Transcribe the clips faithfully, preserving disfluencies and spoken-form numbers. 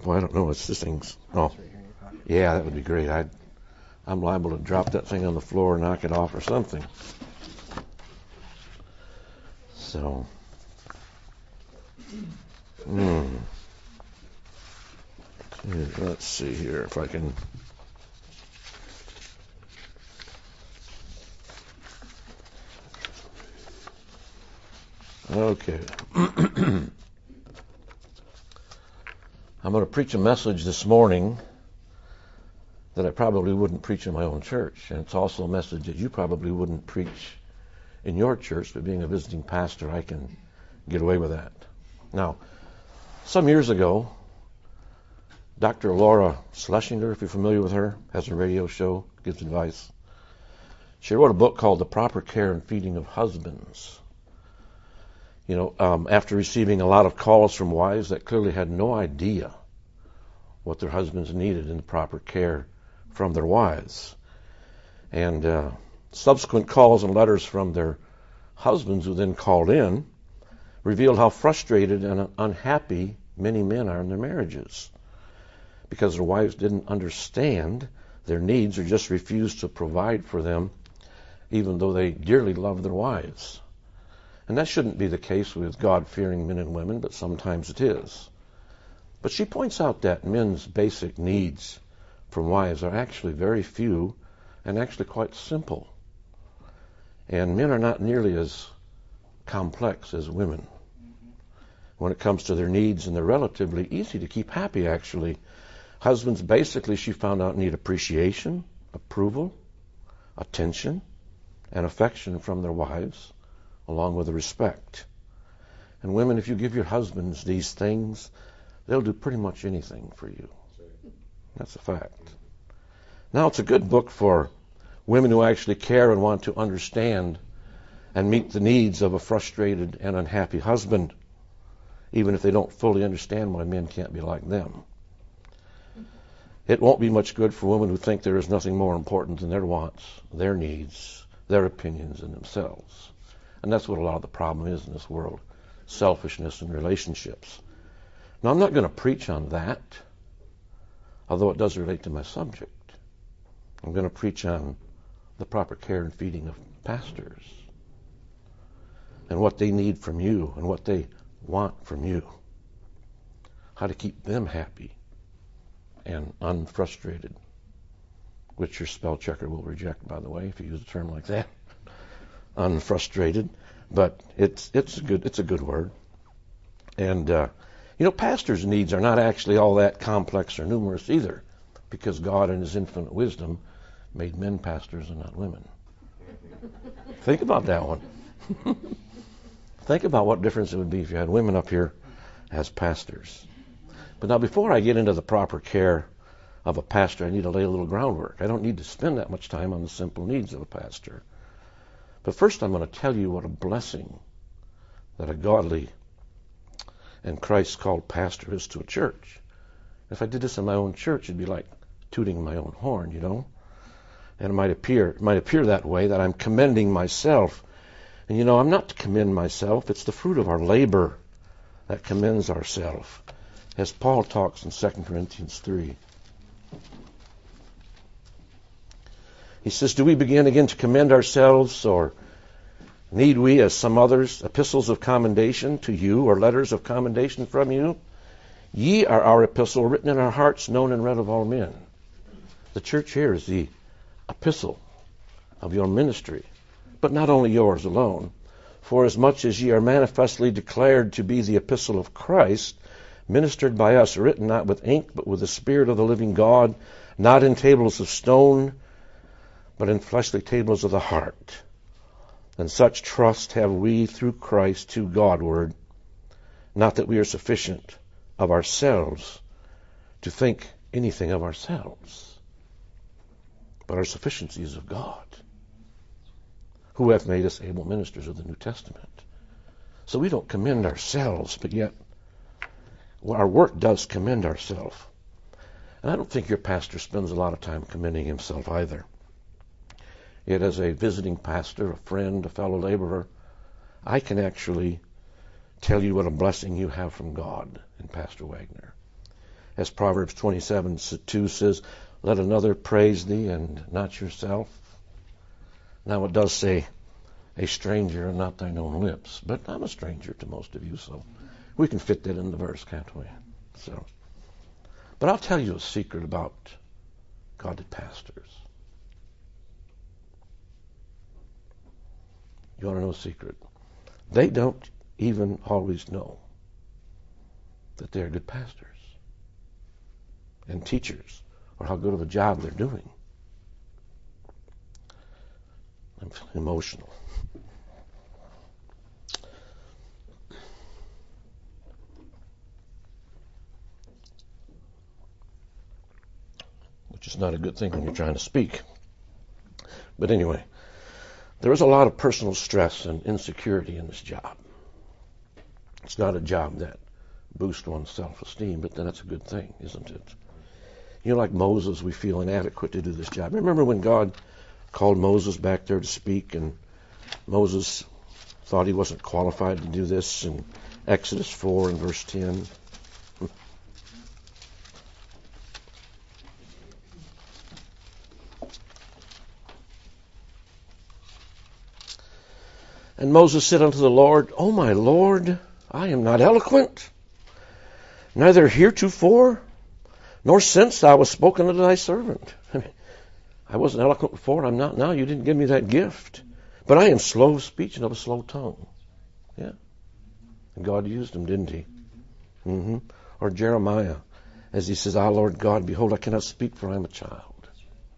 Well, I don't know. It's this thing's. Oh, yeah, that would be great. I'd, I'm liable to drop that thing on the floor, knock it off, or something. So, hmm. Let's see here if I can. Okay. I'm going to preach a message this morning that I probably wouldn't preach in my own church. And it's also a message that you probably wouldn't preach in your church, but being a visiting pastor, I can get away with that. Now, some years ago, Doctor Laura Schlesinger, if you're familiar with her, has a radio show, gives advice. She wrote a book called The Proper Care and Feeding of Husbands. You know, um, after receiving a lot of calls from wives that clearly had no idea what their husbands needed in the proper care from their wives. And uh, subsequent calls and letters from their husbands who then called in revealed how frustrated and unhappy many men are in their marriages because their wives didn't understand their needs or just refused to provide for them even though they dearly love their wives. And that shouldn't be the case with God-fearing men and women, but sometimes it is. But she points out that men's basic needs from wives are actually very few and actually quite simple. And men are not nearly as complex as women. When it comes to their needs, and they're relatively easy to keep happy, actually. Husbands, basically, she found out, need appreciation, approval, attention, and affection from their wives, along with the respect. And women, if you give your husbands these things, they'll do pretty much anything for you. That's a fact. Now, it's a good book for women who actually care and want to understand and meet the needs of a frustrated and unhappy husband, even if they don't fully understand why men can't be like them. It won't be much good for women who think there is nothing more important than their wants, their needs, their opinions, and themselves. And that's what a lot of the problem is in this world, selfishness in relationships. Now, I'm not going to preach on that, although it does relate to my subject. I'm going to preach on the proper care and feeding of pastors and what they need from you and what they want from you, how to keep them happy and unfrustrated, which your spell checker will reject, by the way, if you use a term like that. Unfrustrated, but it's it's a good it's a good word. And uh, you know, pastors' needs are not actually all that complex or numerous either, because God in His infinite wisdom made men pastors and not women. Think about that one. Think about what difference it would be if you had women up here as pastors. But now, before I get into the proper care of a pastor, I need to lay a little groundwork. I don't need to spend that much time on the simple needs of a pastor. But first, I'm going to tell you what a blessing that a godly and Christ-called pastor is to a church. If I did this in my own church, it'd be like tooting my own horn, you know. And it might appear, it might appear that way, that I'm commending myself. And you know, I'm not to commend myself. It's the fruit of our labor that commends ourselves, as Paul talks in Second Corinthians three. He says, do we begin again to commend ourselves, or need we, as some others, epistles of commendation to you, or letters of commendation from you? Ye are our epistle, written in our hearts, known and read of all men. The church here is the epistle of your ministry, but not only yours alone. For as much as ye are manifestly declared to be the epistle of Christ, ministered by us, written not with ink, but with the Spirit of the living God, not in tables of stone, but in fleshly tables of the heart. And such trust have we through Christ to Godward, not that we are sufficient of ourselves to think anything of ourselves, but our sufficiency is of God, who hath made us able ministers of the New Testament. So we don't commend ourselves, but yet our work does commend ourselves. And I don't think your pastor spends a lot of time commending himself either. Yet as a visiting pastor, a friend, a fellow laborer, I can actually tell you what a blessing you have from God in Pastor Wagner. As Proverbs twenty-seven two says, let another praise thee and not yourself. Now it does say, a stranger and not thine own lips. But I'm a stranger to most of you, so we can fit that in the verse, can't we? So, but I'll tell you a secret about godly pastors. You want to know a secret? They don't even always know that they're good pastors and teachers, or how good of a job they're doing. I'm feeling emotional. Which is not a good thing when you're trying to speak. But anyway, there is a lot of personal stress and insecurity in this job. It's not a job that boosts one's self-esteem, but then that's a good thing, isn't it? You know, like Moses, we feel inadequate to do this job. Remember when God called Moses back there to speak, and Moses thought he wasn't qualified to do this in Exodus four and verse ten? And Moses said unto the Lord, O my Lord, I am not eloquent, neither heretofore, nor since thou wast spoken unto thy servant. I mean, I wasn't eloquent before, I'm not now. You didn't give me that gift. But I am slow of speech and of a slow tongue. Yeah. And God used him, didn't he? Mm-hmm. Or Jeremiah, as he says, Ah, Lord God, behold, I cannot speak, for I am a child.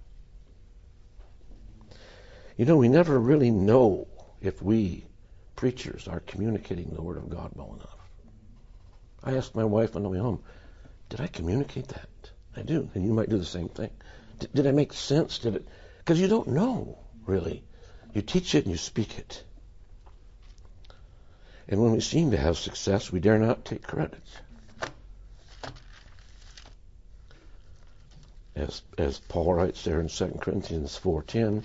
You know, we never really know if we preachers are communicating the Word of God well enough. I asked my wife on the way home, did I communicate that? I do. And you might do the same thing. Did, did I make sense? Did it? Because you don't know, really. You teach it and you speak it. And when we seem to have success, we dare not take credit. As, as Paul writes there in Second Corinthians four ten,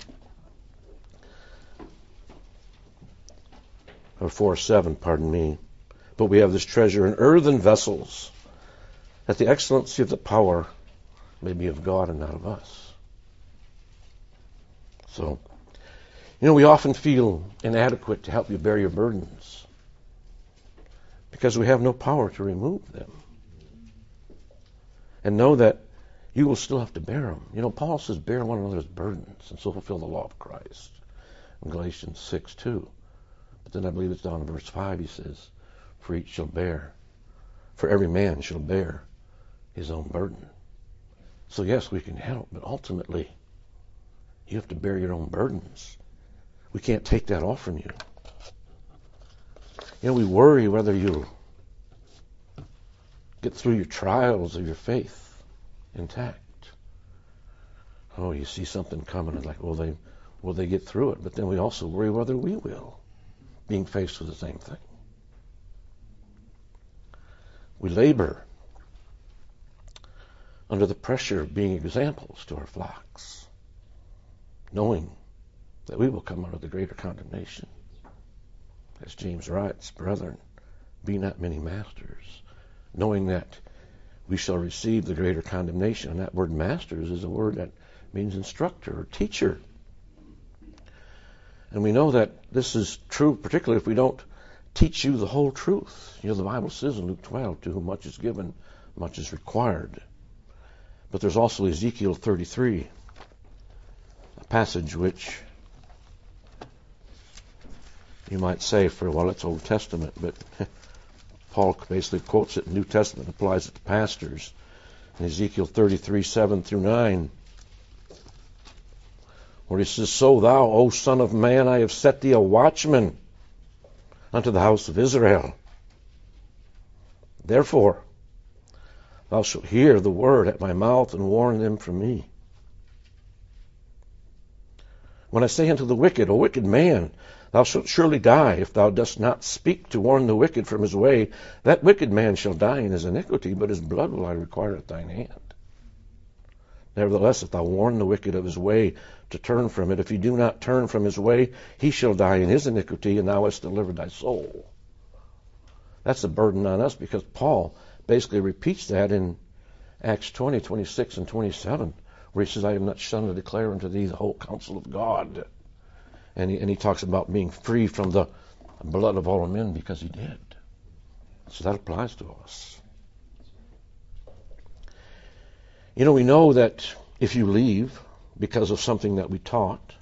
or four seven, pardon me. But we have this treasure in earthen vessels, that the excellency of the power may be of God and not of us. So, you know, we often feel inadequate to help you bear your burdens because we have no power to remove them. And know that you will still have to bear them. You know, Paul says, bear one another's burdens and so fulfill the law of Christ. In Galatians six two. But then I believe it's down in verse five, he says, for each shall bear, for every man shall bear his own burden. So yes, we can help, but ultimately, you have to bear your own burdens. We can't take that off from you. You know, we worry whether you'll get through your trials of your faith intact. Oh, you see something coming, and like, will they, will they get through it? But then we also worry whether we will, being faced with the same thing. We labor under the pressure of being examples to our flocks, knowing that we will come under the greater condemnation. As James writes, brethren, be not many masters, knowing that we shall receive the greater condemnation. And that word masters is a word that means instructor or teacher. And we know that this is true, particularly if we don't teach you the whole truth. You know, the Bible says in Luke twelve, to whom much is given, much is required. But there's also Ezekiel thirty-three, a passage which you might say, for well, it's Old Testament, but Paul basically quotes it in New Testament, applies it to pastors. In Ezekiel thirty-three, seven through nine, where he says, So thou, O son of man, I have set thee a watchman unto the house of Israel. Therefore, thou shalt hear the word at my mouth and warn them from me. When I say unto the wicked, O wicked man, thou shalt surely die, if thou dost not speak to warn the wicked from his way, that wicked man shall die in his iniquity, but his blood will I require at thine hand. Nevertheless, if thou warn the wicked of his way to turn from it, if he do not turn from his way, he shall die in his iniquity, and thou hast delivered thy soul. That's a burden on us, because Paul basically repeats that in Acts twenty, twenty-six, and twenty-seven, where he says, I am not shunned to declare unto thee the whole counsel of God. And he, and he talks about being free from the blood of all men because he did. So that applies to us. You know, we know that if you leave because of something that we taught,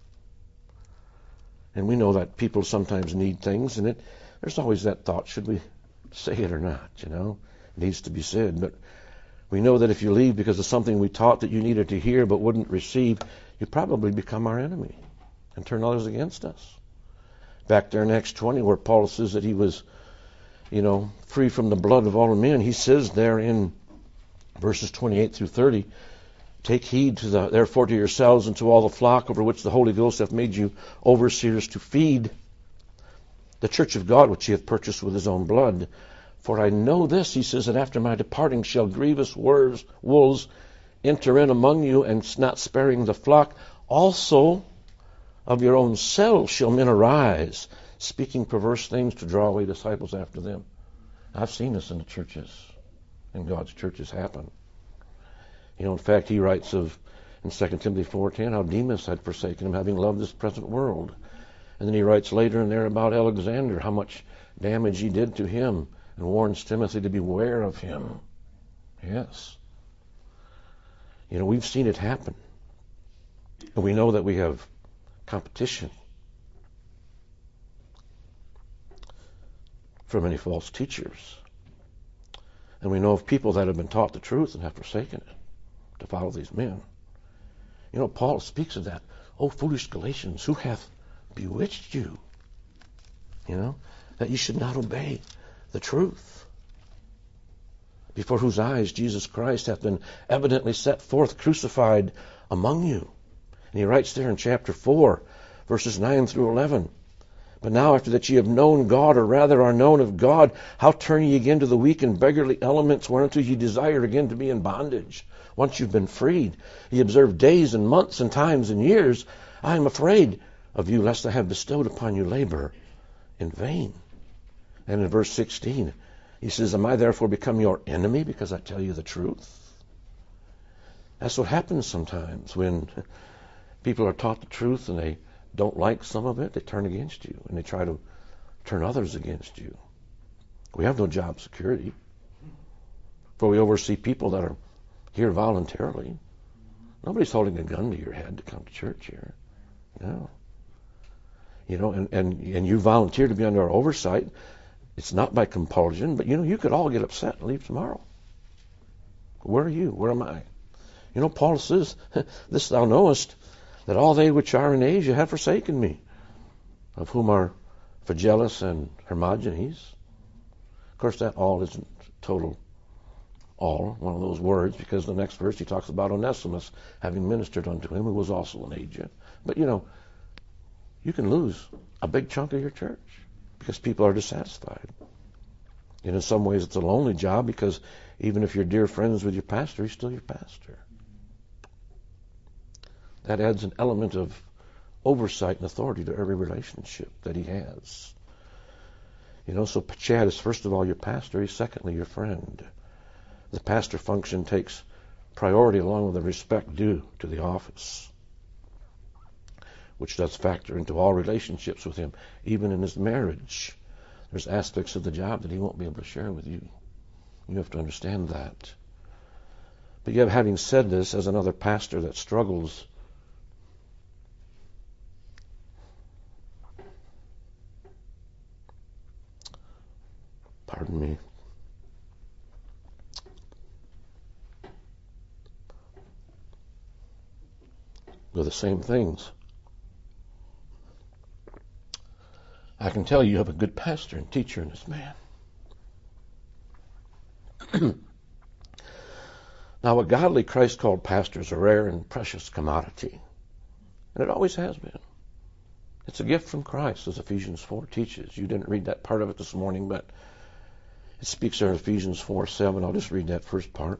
and we know that people sometimes need things, and it, there's always that thought, should we say it or not, you know? It needs to be said. But we know that if you leave because of something we taught that you needed to hear but wouldn't receive, you probably become our enemy and turn others against us. Back there in Acts twenty, where Paul says that he was, you know, free from the blood of all men, he says there in verses twenty-eight through thirty, take heed to the, therefore to yourselves and to all the flock over which the Holy Ghost hath made you overseers to feed, the church of God which he hath purchased with his own blood. For I know this, he says, that after my departing shall grievous wolves enter in among you, and not sparing the flock. Also of your own selves shall men arise, speaking perverse things to draw away disciples after them. I've seen this in the churches, in God's churches happen. You know, in fact, he writes of, in Second Timothy four ten, how Demas had forsaken him, having loved this present world. And then he writes later in there about Alexander, how much damage he did to him, and warns Timothy to beware of him. Yes. You know, we've seen it happen. And we know that we have competition from many false teachers. And we know of people that have been taught the truth and have forsaken it to follow these men. You know, Paul speaks of that. Oh, foolish Galatians, who hath bewitched you? You know, that you should not obey the truth, before whose eyes Jesus Christ hath been evidently set forth crucified among you. And he writes there in chapter four, verses nine through eleven, but now after that ye have known God, or rather are known of God, how turn ye again to the weak and beggarly elements whereunto ye desire again to be in bondage? Once you've been freed, ye observe days and months and times and years. I am afraid of you, lest I have bestowed upon you labor in vain. And in verse sixteen, he says, am I therefore become your enemy because I tell you the truth? That's what happens sometimes when people are taught the truth and they don't like some of it. They turn against you and they try to turn others against you. We have no job security, for we oversee people that are here voluntarily. Nobody's holding a gun to your head to come to church here. No. You know, and, and, and you volunteer to be under our oversight. It's not by compulsion, but you know, you could all get upset and leave tomorrow. Where are you? Where am I? You know, Paul says, this thou knowest, that all they which are in Asia have forsaken me, of whom are Phygellus and Hermogenes. Of course, that all isn't total all, one of those words, because the next verse he talks about Onesimus having ministered unto him, who was also in Asia. But you know, you can lose a big chunk of your church because people are dissatisfied. And in some ways it's a lonely job, because even if you're dear friends with your pastor, he's still your pastor. That adds an element of oversight and authority to every relationship that he has. You know, so Chad is first of all your pastor, he's secondly your friend. The pastor function takes priority along with the respect due to the office, which does factor into all relationships with him. Even in his marriage, there's aspects of the job that he won't be able to share with you. You have to understand that. But yet, having said this, as another pastor that struggles pardon me, with the same things, I can tell you you have a good pastor and teacher in this man. Now, a godly Christ-called pastor is a rare and precious commodity, and it always has been. It's a gift from Christ, as Ephesians four teaches. You didn't read that part of it this morning, but it speaks there in Ephesians four seven. I'll just read that first part.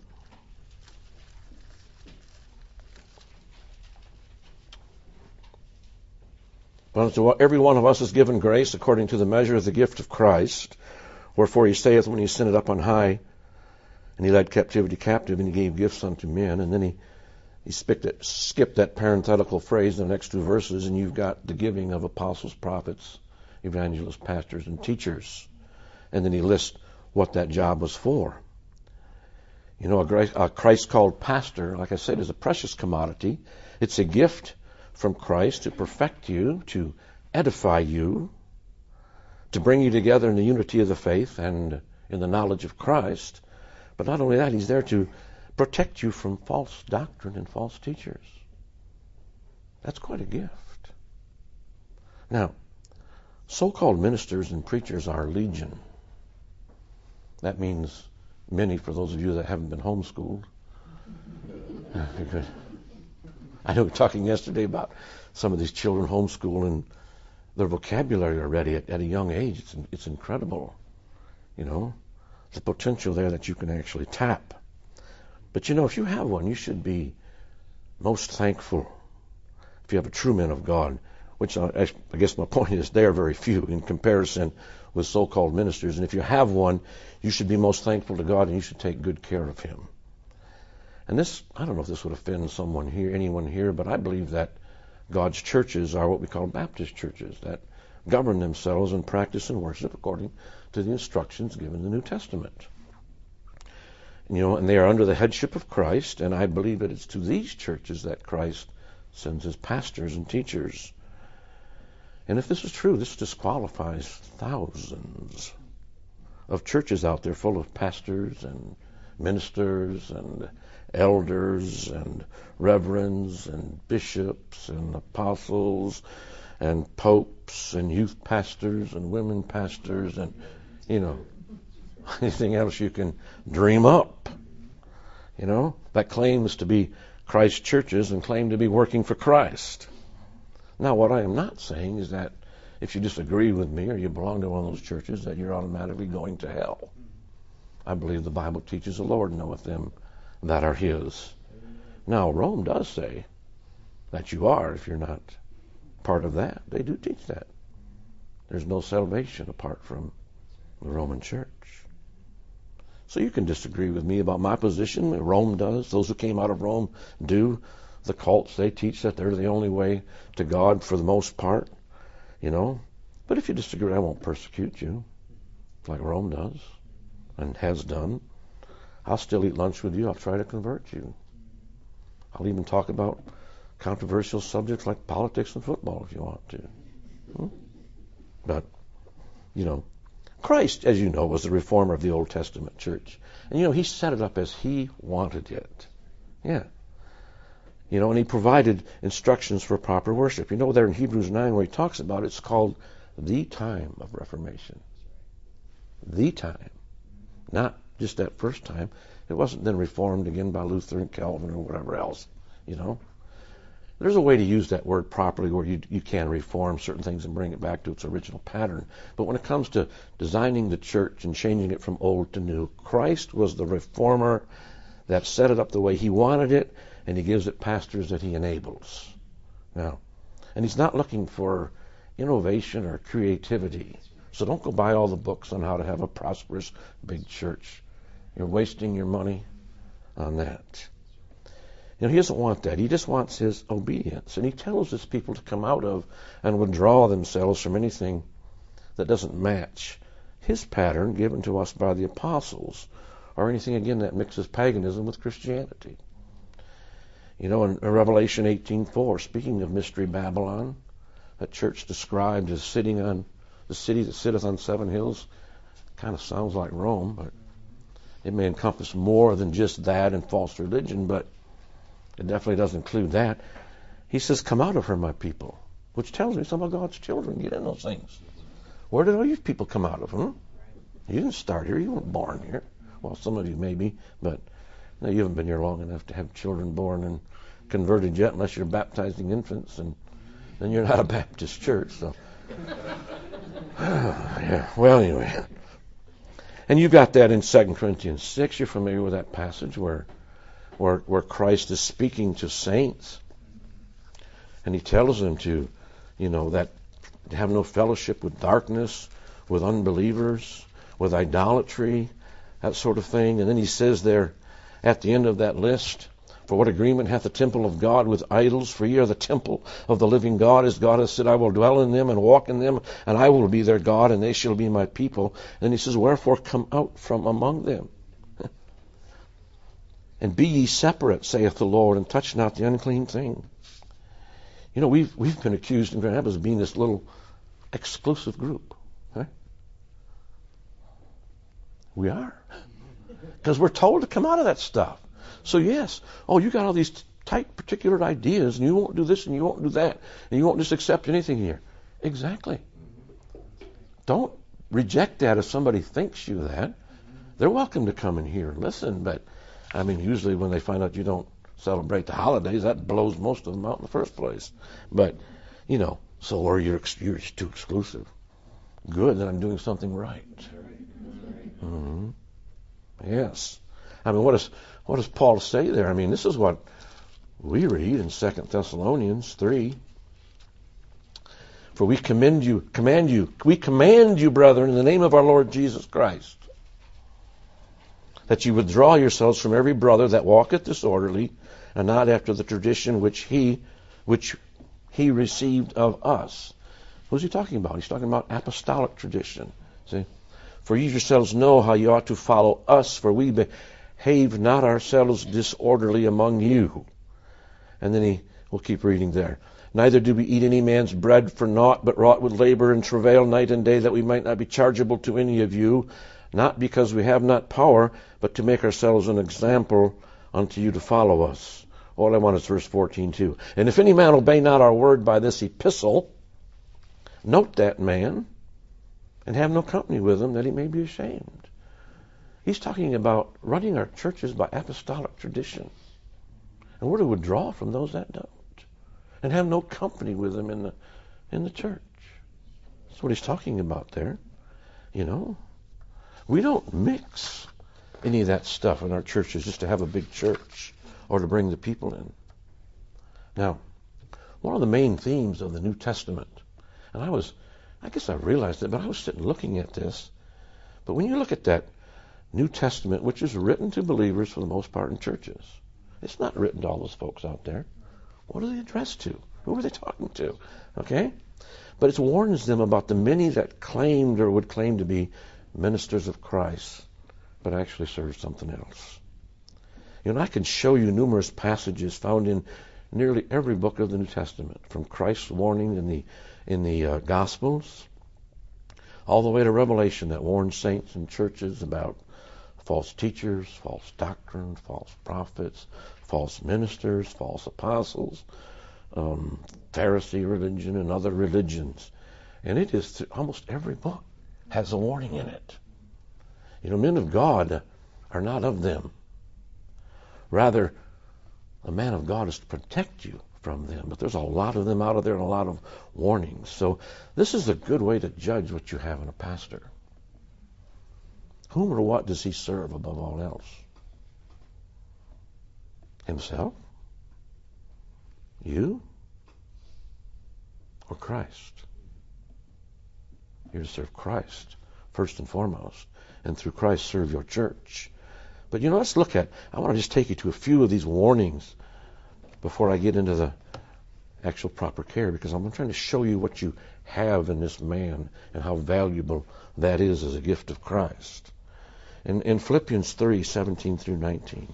But unto every one of us is given grace according to the measure of the gift of Christ. Wherefore he saith, when he ascended up on high, And he led captivity captive, and he gave gifts unto men. And then he, he skipped, skipped that parenthetical phrase in the next two verses, and you've got the giving of apostles, prophets, evangelists, pastors, and teachers. And then he lists what that job was for. You know, a Christ-called pastor, like I said, is a precious commodity. It's a gift from Christ to perfect you, to edify you, to bring you together in the unity of the faith and in the knowledge of Christ. But not only that, he's there to protect you from false doctrine and false teachers. That's quite a gift. Now, so-called ministers and preachers are legion. That means many for those of you that haven't been homeschooled. I know we were talking yesterday about some of these children homeschooled and their vocabulary already at, at a young age. It's, it's incredible. You know, the potential there that you can actually tap. But you know, if you have one, you should be most thankful. If you have a true man of God, which I, I guess my point is they are very few in comparison with so-called ministers. And if you have one, you should be most thankful to God and you should take good care of him. And this, I don't know if this would offend someone here, anyone here, but I believe that God's churches are what we call Baptist churches that govern themselves and practice and worship according to the instructions given in the New Testament. You know, and they are under the headship of Christ, and I believe that it's to these churches that Christ sends his pastors and teachers. And if this is true, this disqualifies thousands of churches out there full of pastors and ministers and elders and reverends and bishops and apostles and popes and youth pastors and women pastors and, you know, anything else you can dream up, you know, that claims to be Christ churches and claim to be working for Christ. Now, what I am not saying is that if you disagree with me or you belong to one of those churches that you're automatically going to hell. I believe the Bible teaches the Lord knoweth them that are his. Now, Rome does say that you are if you're not part of that. They do teach that. There's no salvation apart from the Roman church. So you can disagree with me about my position. Rome does. Those who came out of Rome do. The cults, they teach that they're the only way to God for the most part, you know. But if you disagree, I won't persecute you like Rome does and has done. I'll still eat lunch with you. I'll try to convert you. I'll even talk about controversial subjects like politics and football if you want to. Hmm? But, you know, Christ, as you know, was the reformer of the Old Testament church. And, you know, he set it up as he wanted it. Yeah. You know, and he provided instructions for proper worship. You know, there in Hebrews nine where he talks about it, it's called the time of Reformation. The time. Not just that first time. It wasn't then reformed again by Luther and Calvin or whatever else, you know. There's a way to use that word properly where you, you can reform certain things and bring it back to its original pattern. But when it comes to designing the church and changing it from old to new, Christ was the reformer that set it up the way he wanted it, and he gives it pastors that he enables. Now, and he's not looking for innovation or creativity. So don't go buy all the books on how to have a prosperous big church. You're wasting your money on that. You know, he doesn't want that. He just wants his obedience. And he tells his people to come out of and withdraw themselves from anything that doesn't match his pattern given to us by the apostles, or anything, again, that mixes paganism with Christianity. You know, in Revelation eighteen four, speaking of Mystery Babylon, that church described as sitting on the city that sitteth on seven hills, kind of sounds like Rome, but it may encompass more than just that and false religion, but it definitely does include that. He says, come out of her, my people, which tells me some of God's children get in those things. Where did all you people come out of? Hmm? You didn't start here. You weren't born here. Well, some of you maybe, but no, you haven't been here long enough to have children born and converted yet, unless you're baptizing infants, and then you're not a Baptist church. So, yeah. Well, anyway, and you got that in Second Corinthians six. You're familiar with that passage where, where, where Christ is speaking to saints, and he tells them to, you know, that have no fellowship with darkness, with unbelievers, with idolatry. that sort of thing. And then he says there at the end of that list, for what agreement hath the temple of God with idols? For ye are the temple of the living God. As God hath said, I will dwell in them and walk in them, and I will be their God, and they shall be my people. And he says, wherefore come out from among them, and be ye separate, saith the Lord, and touch not the unclean thing. You know, we've we've been accused in Grand Rapids of being this little exclusive group. Right? We are. Because we're told to come out of that stuff. So yes, oh, you got all these tight particular ideas, and you won't do this and you won't do that, and you won't just accept anything here. Exactly. Don't reject that if somebody thinks you that. They're welcome to come in here and listen, but I mean, usually when they find out you don't celebrate the holidays, that blows most of them out in the first place. But, you know, so or you're, you're too exclusive. Good, then I'm doing something right. Mm-hmm. Yes. I mean, what does what does Paul say there? I mean, this is what we read in Second Thessalonians three. For we commend you, command you, we command you, brethren, in the name of our Lord Jesus Christ, that you withdraw yourselves from every brother that walketh disorderly, and not after the tradition which he which he received of us. Who's he talking about? He's talking about apostolic tradition. See? For you yourselves know how you ought to follow us, for we behave not ourselves disorderly among you. And then he will keep reading there. Neither do we eat any man's bread for naught, but wrought with labor and travail night and day, that we might not be chargeable to any of you, not because we have not power, but to make ourselves an example unto you to follow us. All I want is verse fourteen too. And if any man obey not our word by this epistle, note that man, and have no company with him, that he may be ashamed. He's talking about running our churches by apostolic tradition. And we're to withdraw from those that don't. And have no company with them in the in the church. That's what he's talking about there. You know? We don't mix any of that stuff in our churches just to have a big church or to bring the people in. Now, one of the main themes of the New Testament, and I was, I guess I realized it, but I was sitting looking at this. But when you look at that New Testament, which is written to believers for the most part in churches, it's not written to all those folks out there. What are they addressed to? Who are they talking to? Okay? But it warns them about the many that claimed or would claim to be ministers of Christ, but actually serve something else. You know, I can show you numerous passages found in nearly every book of the New Testament, from Christ's warning in the in the uh, Gospels, all the way to Revelation, that warns saints and churches about false teachers, false doctrine, false prophets, false ministers, false apostles, um, Pharisee religion, and other religions. And it is th- almost every book has a warning in it. You know, men of God are not of them. Rather, a man of God is to protect you from them. But there's a lot of them out of there and a lot of warnings. So this is a good way to judge what you have in a pastor. Whom or what does he serve above all else? Himself? You? Or Christ? You're to serve Christ first and foremost, and through Christ serve your church. But you know, let's look at, I want to just take you to a few of these warnings before I get into the actual proper care, because I'm trying to show you what you have in this man and how valuable that is as a gift of Christ. In, in Philippians three, seventeen through nineteen.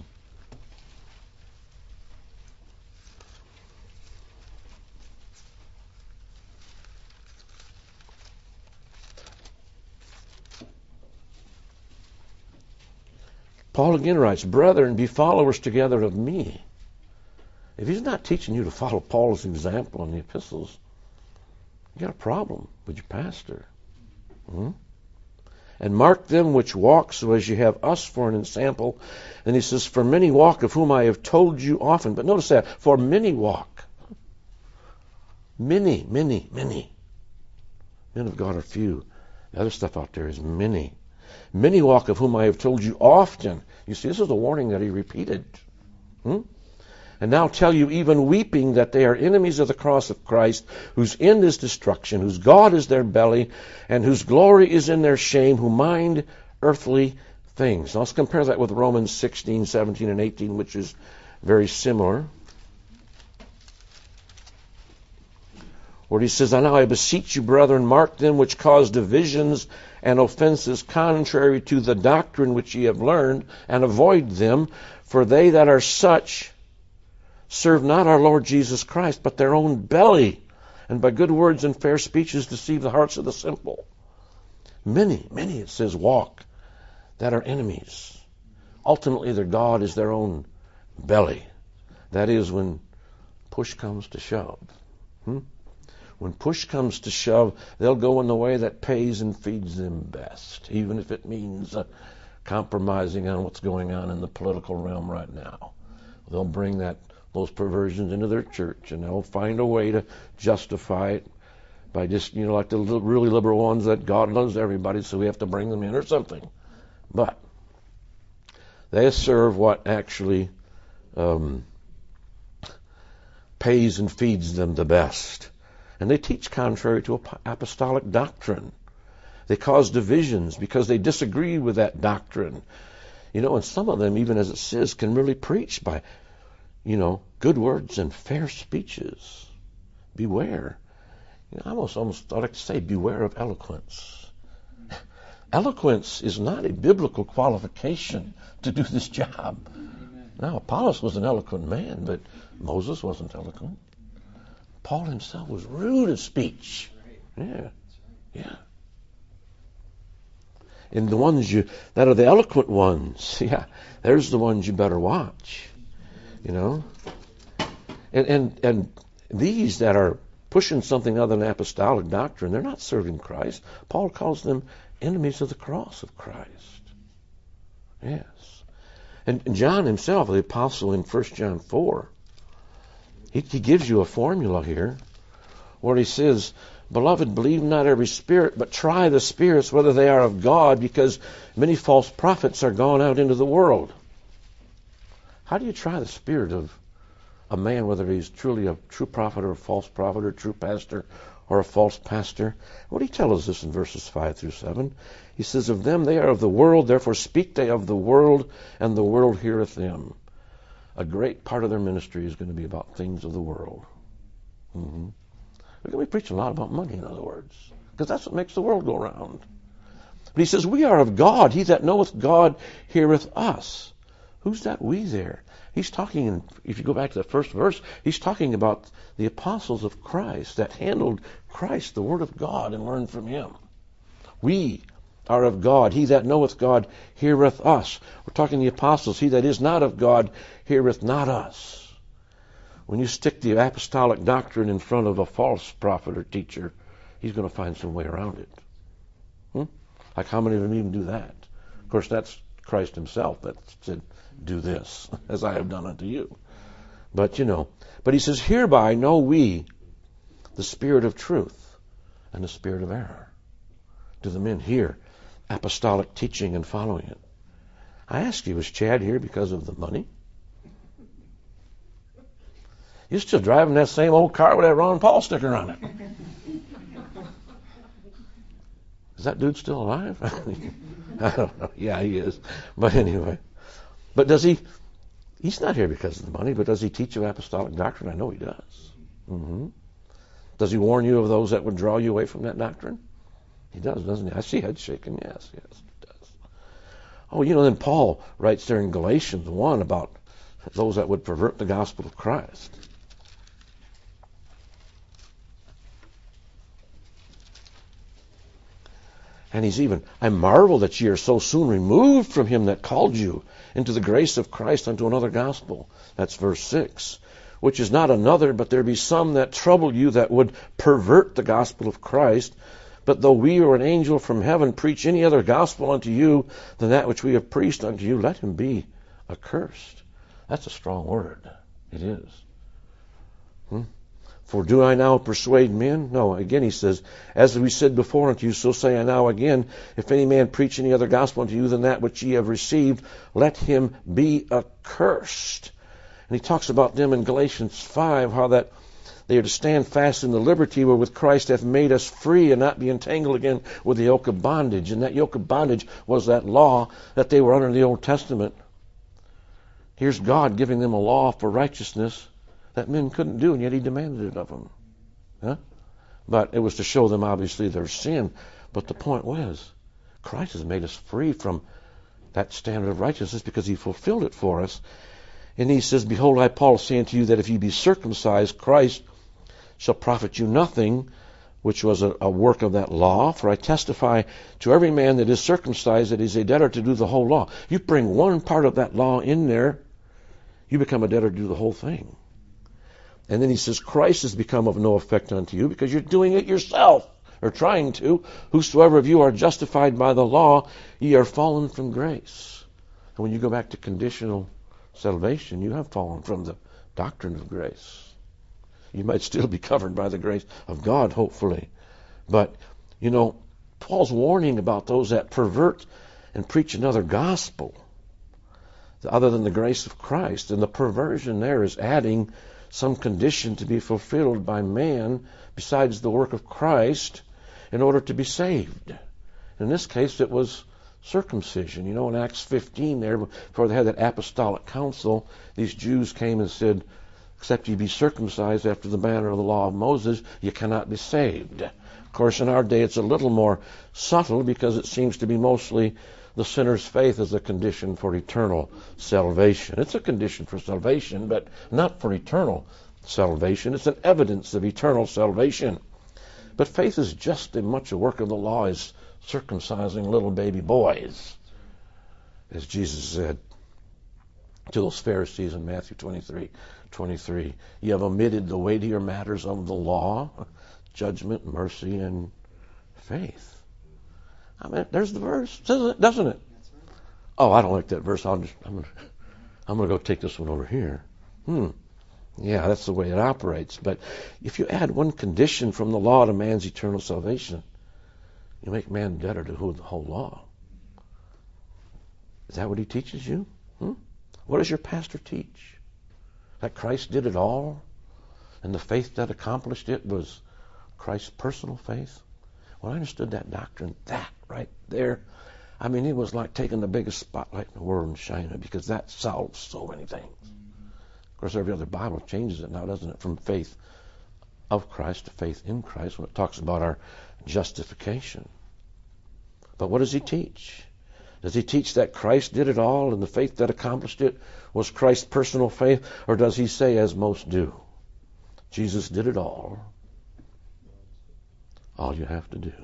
Paul again writes, brethren, be followers together of me. If he's not teaching you to follow Paul's example in the epistles, you got a problem with your pastor. Hmm? And mark them which walk so as you have us for an example. And he says, for many walk, of whom I have told you often. But notice that, for many walk. Many, many, many. Men of God are few. The other stuff out there is many. Many walk, of whom I have told you often. You see, this is a warning that he repeated. Hmm? And now tell you, even weeping, that they are enemies of the cross of Christ, whose end is destruction, whose God is their belly, and whose glory is in their shame, who mind earthly things. Now let's compare that with Romans sixteen, seventeen, and eighteen, which is very similar. Where he says, "And now I beseech you, brethren, mark them which cause divisions and offenses contrary to the doctrine which ye have learned, and avoid them. For they that are such serve not our Lord Jesus Christ, but their own belly, and by good words and fair speeches deceive the hearts of the simple." Many, many, it says, walk that are enemies. Ultimately, their God is their own belly. That is, when push comes to shove. Hmm? When push comes to shove, they'll go in the way that pays and feeds them best, even if it means uh, compromising on what's going on in the political realm right now. They'll bring that those perversions into their church, and they'll find a way to justify it by just, you know, like the really liberal ones that God loves everybody, so we have to bring them in or something. But they serve what actually um, pays and feeds them the best. And they teach contrary to apostolic doctrine. They cause divisions because they disagree with that doctrine. You know, and some of them, even as it says, can really preach by, you know, good words and fair speeches. Beware. You know, I almost, almost I'd like to say, beware of eloquence. Eloquence is not a biblical qualification to do this job. Amen. Now, Apollos was an eloquent man, but Moses wasn't eloquent. Paul himself was rude of speech. Yeah, yeah. And the ones you that are the eloquent ones, yeah, there's the ones you better watch. You know, and and and these that are pushing something other than apostolic doctrine, they're not serving Christ. Paul calls them enemies of the cross of Christ. Yes, and John himself, the apostle, in First John four. He, he gives you a formula here where he says, "Beloved, believe not every spirit, but try the spirits whether they are of God, because many false prophets are gone out into the world." How do you try the spirit of a man, whether he's truly a true prophet or a false prophet or a true pastor or a false pastor? What do he tell us this in verses five through seven? He says, "Of them they are of the world, therefore speak they of the world, and the world heareth them." A great part of their ministry is going to be about things of the world. Mm-hmm. We're going to be preaching a lot about money, in other words, because that's what makes the world go round. But he says, "We are of God. He that knoweth God heareth us." Who's that we there? He's talking, in, if you go back to the first verse, he's talking about the apostles of Christ that handled Christ, the Word of God, and learned from him. We are of God. He that knoweth God heareth us. We're talking the apostles. He that is not of God heareth not us. When you stick the apostolic doctrine in front of a false prophet or teacher, he's going to find some way around it. Hmm? Like how many of them even do that? Of course, that's Christ himself that said, "Do this, as I have done unto you." But, you know, but he says, "Hereby know we the spirit of truth and the spirit of error." Do the men hear apostolic teaching and following it? I ask you, is Chad here because of the money? You're still driving that same old car with that Ron Paul sticker on it. Is that dude still alive? I don't know. Yeah, he is. But anyway. But does he, he's not here because of the money, but does he teach you apostolic doctrine? I know he does. Mm-hmm. Does he warn you of those that would draw you away from that doctrine? He does, doesn't he? I see head shaking. Yes, yes, he does. Oh, you know, then Paul writes there in Galatians one about those that would pervert the gospel of Christ. And he's even, "I marvel that ye are so soon removed from him that called you into the grace of Christ unto another gospel." That's verse six. "Which is not another, but there be some that trouble you that would pervert the gospel of Christ. But though we or an angel from heaven preach any other gospel unto you than that which we have preached unto you, let him be accursed." That's a strong word. It is. Hmm? "For do I now persuade men?" No, again he says, "As we said before unto you, so say I now again, if any man preach any other gospel unto you than that which ye have received, let him be accursed." And he talks about them in Galatians five, how that They are to stand fast in the liberty wherewith Christ hath made us free, and not be entangled again with the yoke of bondage. And that yoke of bondage was that law that they were under in the Old Testament. Here's God giving them a law for righteousness that men couldn't do, and yet he demanded it of them. Huh? But it was to show them, obviously, their sin. But the point was, Christ has made us free from that standard of righteousness because he fulfilled it for us. And he says, Behold, I, Paul, say unto you that if ye be circumcised, Christ shall profit you nothing, which was a, a work of that law. For I testify to every man that is circumcised that he is a debtor to do the whole law. You bring one part of that law in there, you become a debtor to do the whole thing. And then he says, Christ has become of no effect unto you because you're doing it yourself, or trying to. Whosoever of you are justified by the law, ye are fallen from grace. And when you go back to conditional salvation, you have fallen from the doctrine of grace. You might still be covered by the grace of God, hopefully. But, you know, Paul's warning about those that pervert and preach another gospel other than the grace of Christ. And the perversion there is adding some condition to be fulfilled by man besides the work of Christ in order to be saved. In this case, it was circumcision. You know, in Acts fifteen there, before they had that apostolic council, these Jews came and said, except ye be circumcised after the manner of the law of Moses, you cannot be saved. Of course, in our day, it's a little more subtle because it seems to be mostly the sinner's faith as a condition for eternal salvation. It's a condition for salvation, but not for eternal salvation. It's an evidence of eternal salvation. But faith is just as much a work of the law as circumcising little baby boys, as Jesus said to those Pharisees in Matthew twenty-three twenty-three. You have omitted the weightier matters of the law, judgment, mercy, and faith. I mean, there's the verse, doesn't it? Oh, I don't like that verse. I'll just, I'm going I'm to go take this one over here. Hmm. Yeah, that's the way it operates. But if you add one condition from the law to man's eternal salvation, you make man debtor to the whole law. Is that what he teaches you? Hmm? What does your pastor teach? That Christ did it all, and the faith that accomplished it was Christ's personal faith? When I understood that doctrine, that right there, I mean, it was like taking the biggest spotlight in the world and shining it, because that solves so many things. Of course, every other Bible changes it now, doesn't it? From faith of Christ to faith in Christ when it talks about our justification. But what does he teach? Does he teach that Christ did it all and the faith that accomplished it was Christ's personal faith? Or does he say, as most do, Jesus did it all. All you have to do.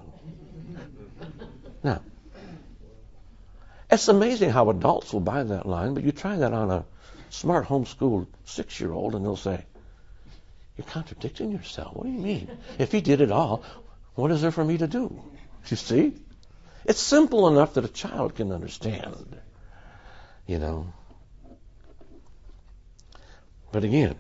Now, it's amazing how adults will buy that line, but you try that on a smart homeschooled six-year-old and they'll say, you're contradicting yourself. What do you mean? If he did it all, what is there for me to do? You see? It's simple enough that a child can understand. You know. But again,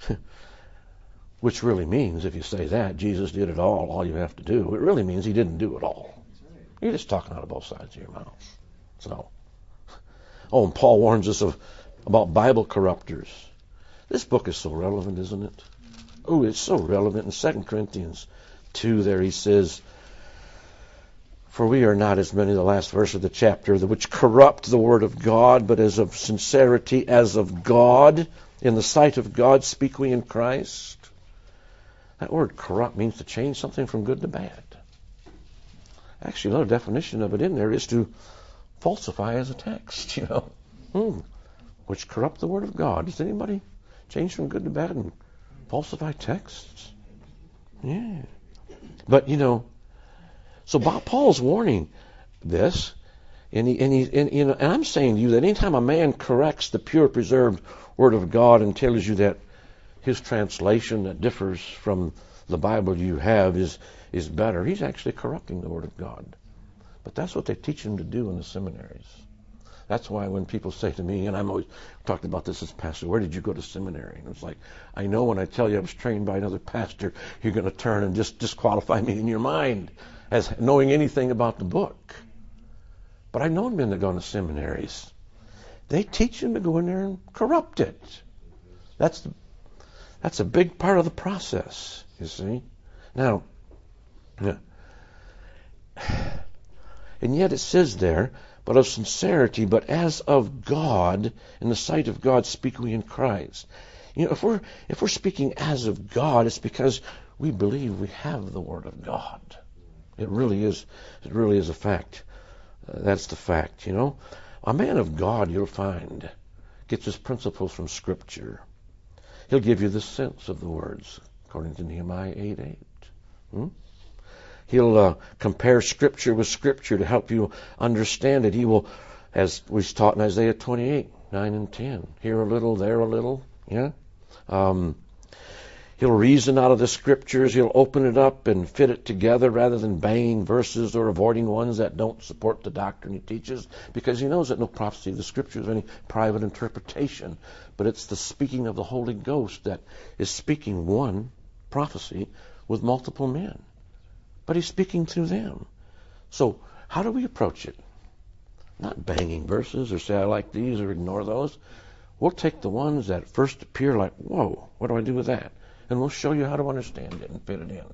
which really means, if you say that, Jesus did it all, all you have to do, it really means he didn't do it all. You're just talking out of both sides of your mouth. So, oh, and Paul warns us of about Bible corrupters. This book is so relevant, isn't it? Oh, it's so relevant. In Second Corinthians two there he says, for we are not as many, the last verse of the chapter, which corrupt the word of God, but as of sincerity, as of God, in the sight of God speak we in Christ. That word corrupt means to change something from good to bad. Actually, another definition of it in there is to falsify as a text, you know. Hmm. Which corrupt the word of God. Does anybody change from good to bad and falsify texts? Yeah. But, you know, so Paul's warning this, and, he, and, he, and, you know, and I'm saying to you that anytime a man corrects the pure, preserved word of God and tells you that his translation that differs from the Bible you have is, is better, he's actually corrupting the word of God. But that's what they teach him to do in the seminaries. That's why when people say to me, and I'm always talked about this as pastor, where did you go to seminary? And it's like, I know when I tell you I was trained by another pastor, you're going to turn and just disqualify me in your mind as knowing anything about the book. But I've known men that go to seminaries. They teach them to go in there and corrupt it. That's the, That's a big part of the process, you see. Now, yeah. And yet it says there, but of sincerity, but as of God, in the sight of God speak we in Christ. You know, if we're if we're speaking as of God, it's because we believe we have the Word of God. It really is. It really is a fact. Uh, that's the fact. You know, a man of God, you'll find, gets his principles from Scripture. He'll give you the sense of the words, according to Nehemiah eight eight. Hmm? He'll uh, compare Scripture with Scripture to help you understand it. He will, as we taught in Isaiah twenty-eight, nine and ten, here a little, there a little. Yeah. Um, he'll reason out of the Scriptures. He'll open it up and fit it together rather than banging verses or avoiding ones that don't support the doctrine he teaches, because he knows that no prophecy of the Scriptures is any private interpretation, but it's the speaking of the Holy Ghost that is speaking one prophecy with multiple men. But he's speaking through them. So how do we approach it? Not banging verses or say, I like these or ignore those. We'll take the ones that first appear like, whoa, what do I do with that? And we'll show you how to understand it and fit it in.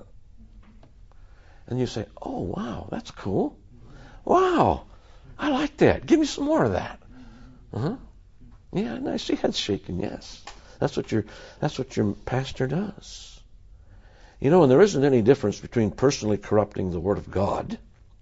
And you say, oh, wow, that's cool. Wow, I like that. Give me some more of that. Uh-huh. Yeah, and I see heads shaking, yes. That's what your, that's what your pastor does. You know, and there isn't any difference between personally corrupting the Word of God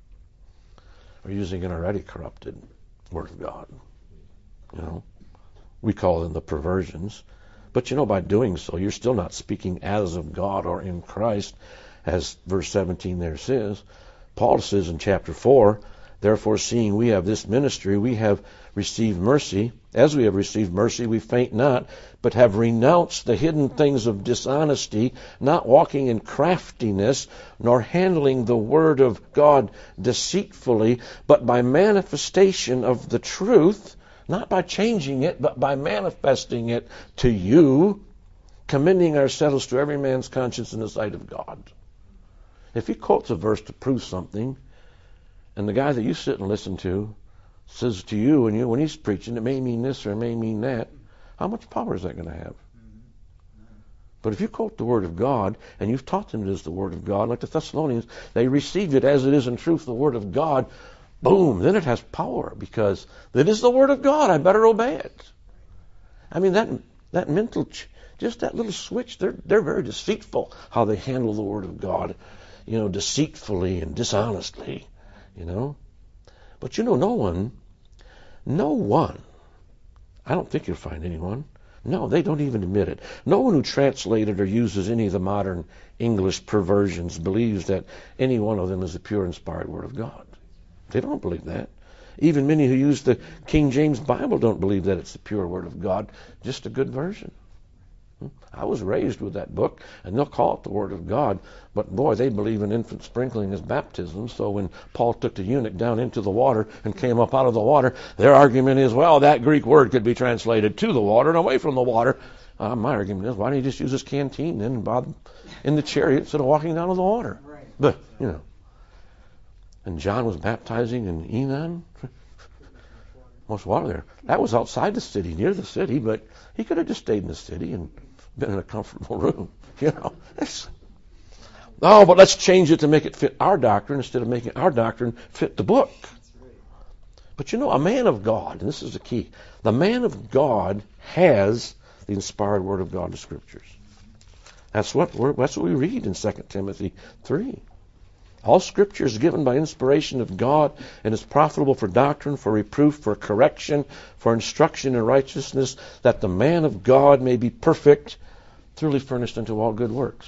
or using an already corrupted Word of God. You know, we call them the perversions. But you know, by doing so, you're still not speaking as of God or in Christ, as verse seventeen there says. Paul says in chapter four, therefore, seeing we have this ministry, we have received mercy. As we have received mercy, we faint not, but have renounced the hidden things of dishonesty, not walking in craftiness, nor handling the word of God deceitfully, but by manifestation of the truth, not by changing it, but by manifesting it to you, commending ourselves to every man's conscience in the sight of God. If he quotes a verse to prove something, and the guy that you sit and listen to says to you, and you, when he's preaching, it may mean this or it may mean that, how much power is that going to have? But if you quote the Word of God, and you've taught them it is the Word of God, like the Thessalonians, they received it as it is in truth the Word of God, boom, then it has power, because it is the Word of God, I better obey it. I mean, that that mental, just that little switch, they're, they're very deceitful how they handle the Word of God, you know, deceitfully and dishonestly. You know? But you know, no one, no one, I don't think you'll find anyone. No, they don't even admit it. No one who translated or uses any of the modern English perversions believes that any one of them is the pure inspired Word of God. They don't believe that. Even many who use the King James Bible don't believe that it's the pure Word of God, just a good version. I was raised with that book, and they'll call it the Word of God, but boy, they believe in infant sprinkling as baptism, so when Paul took the eunuch down into the water and came up out of the water, their argument is, well, that Greek word could be translated to the water and away from the water. Uh, my argument is, why don't you just use this canteen then Bob, in the chariot instead of walking down to the water? Right. But, you know. And John was baptizing in Enon. Most water there. That was outside the city, near the city, but he could have just stayed in the city and been in a comfortable room. You know. It's, oh, but let's change it to make it fit our doctrine instead of making our doctrine fit the book. But you know, a man of God, and this is the key, the man of God has the inspired Word of God, the Scriptures. That's what we're, that's what we read in Second Timothy three. All Scripture is given by inspiration of God and is profitable for doctrine, for reproof, for correction, for instruction in righteousness, that the man of God may be perfect, thoroughly furnished unto all good works.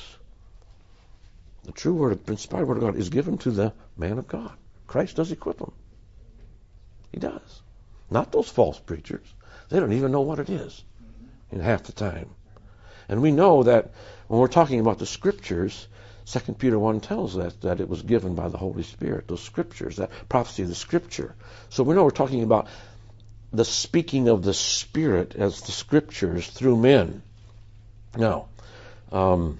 The true Word, of, inspired Word of God is given to the man of God. Christ does equip him. He does. Not those false preachers. They don't even know what it is in half the time. And we know that when we're talking about the Scriptures, Second Peter one tells us that it was given by the Holy Spirit, those Scriptures, that prophecy of the Scripture. So we know we're talking about the speaking of the Spirit as the Scriptures through men. Now, um,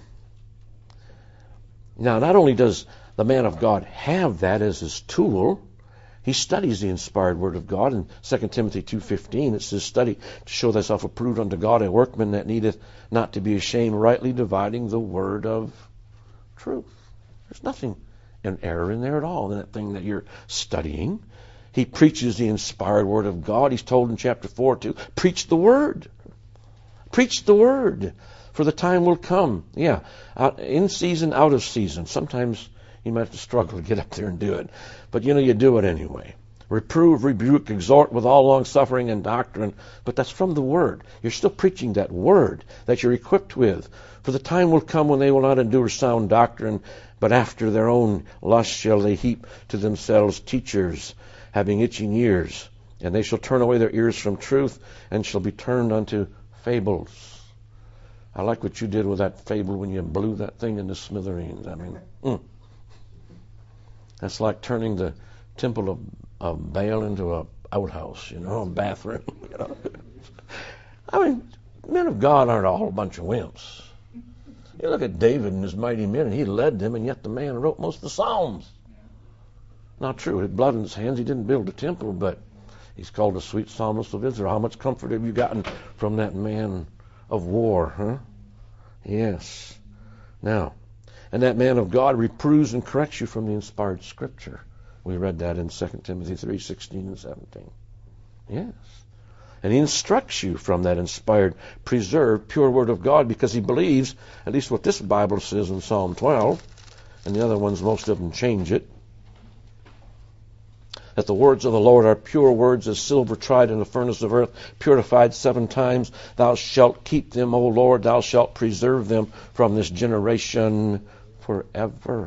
now not only does the man of God have that as his tool, He studies the inspired Word of God. In Second Timothy two fifteen, it says, study to show thyself approved unto God, a workman that needeth not to be ashamed, rightly dividing the word of truth. There's nothing in error in there at all in that thing that you're studying. He preaches the inspired Word of God. He's told in chapter four to preach the Word. Preach the Word, for the time will come. Yeah, out, in season, out of season. Sometimes you might have to struggle to get up there and do it. But, you know, you do it anyway. Reprove, rebuke, exhort with all long suffering and doctrine. But that's from the Word. You're still preaching that Word that you're equipped with. For the time will come when they will not endure sound doctrine, but after their own lust shall they heap to themselves teachers, having itching ears. And they shall turn away their ears from truth, and shall be turned unto fables. I like what you did with that fable when you blew that thing into smithereens. I mean, mm. That's like turning the temple of, of Baal into a outhouse, you know, a bathroom. You know? I mean, men of God aren't all a bunch of wimps. You look at David and his mighty men, and he led them, and yet the man wrote most of the Psalms. Not true. He had blood in his hands. He didn't build a temple, but he's called the sweet psalmist of Israel. How much comfort have you gotten from that man of war, huh? Yes. Now, and that man of God reproves and corrects you from the inspired Scripture. We read that in Second Timothy three sixteen and seventeen. Yes. And he instructs you from that inspired, preserved, pure Word of God, because he believes, at least what this Bible says in Psalm twelve, and the other ones, most of them change it, that the words of the Lord are pure words as silver tried in the furnace of earth, purified seven times. Thou shalt keep them, O Lord. Thou shalt preserve them from this generation forever.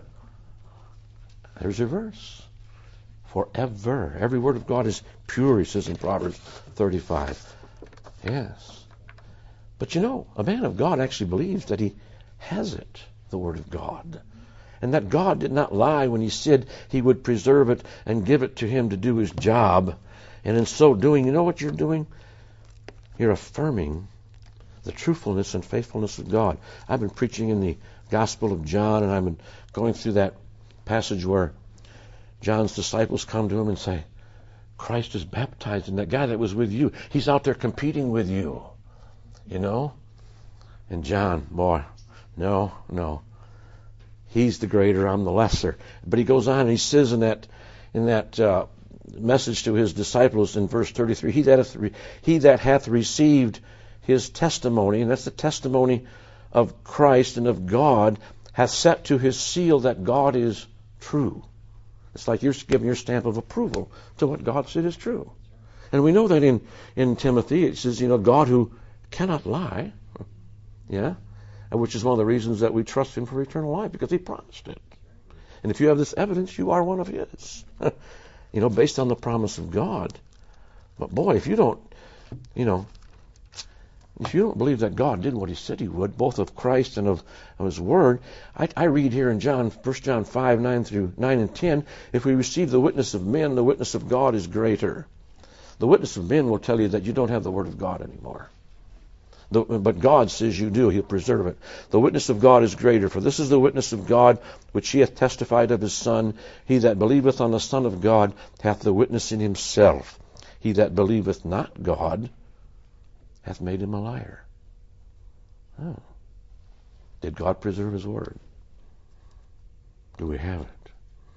There's your verse. Forever. Every word of God is pure, he says in Proverbs thirty-five. Yes. But you know, a man of God actually believes that he has it, the Word of God. And that God did not lie when he said he would preserve it and give it to him to do his job. And in so doing, you know what you're doing? You're affirming the truthfulness and faithfulness of God. I've been preaching in the Gospel of John, and I've been going through that passage where John's disciples come to him and say, Christ is baptized, and that guy that was with you, he's out there competing with you. You know? And John, boy, no, no. He's the greater, I'm the lesser. But he goes on and he says in that in that uh, message to his disciples in verse thirty-three, he that, hath re- he that hath received his testimony, and that's the testimony of Christ and of God, hath set to his seal that God is true. It's like you're giving your stamp of approval to what God said is true. And we know that in, in Timothy, it says, you know, God who cannot lie, yeah, which is one of the reasons that we trust him for eternal life, because he promised it. And if you have this evidence, you are one of his. You know, based on the promise of God. But boy, if you don't, you know, if you don't believe that God did what he said he would, both of Christ and of, of his word, I, I read here in John, First John five, nine through nine and ten, if we receive the witness of men, the witness of God is greater. The witness of men will tell you that you don't have the word of God anymore. The, but God says you do. He'll preserve it. The witness of God is greater. For this is the witness of God, which he hath testified of his Son. He that believeth on the Son of God hath the witness in himself. He that believeth not God hath made him a liar. Oh. Did God preserve his word? Do we have it?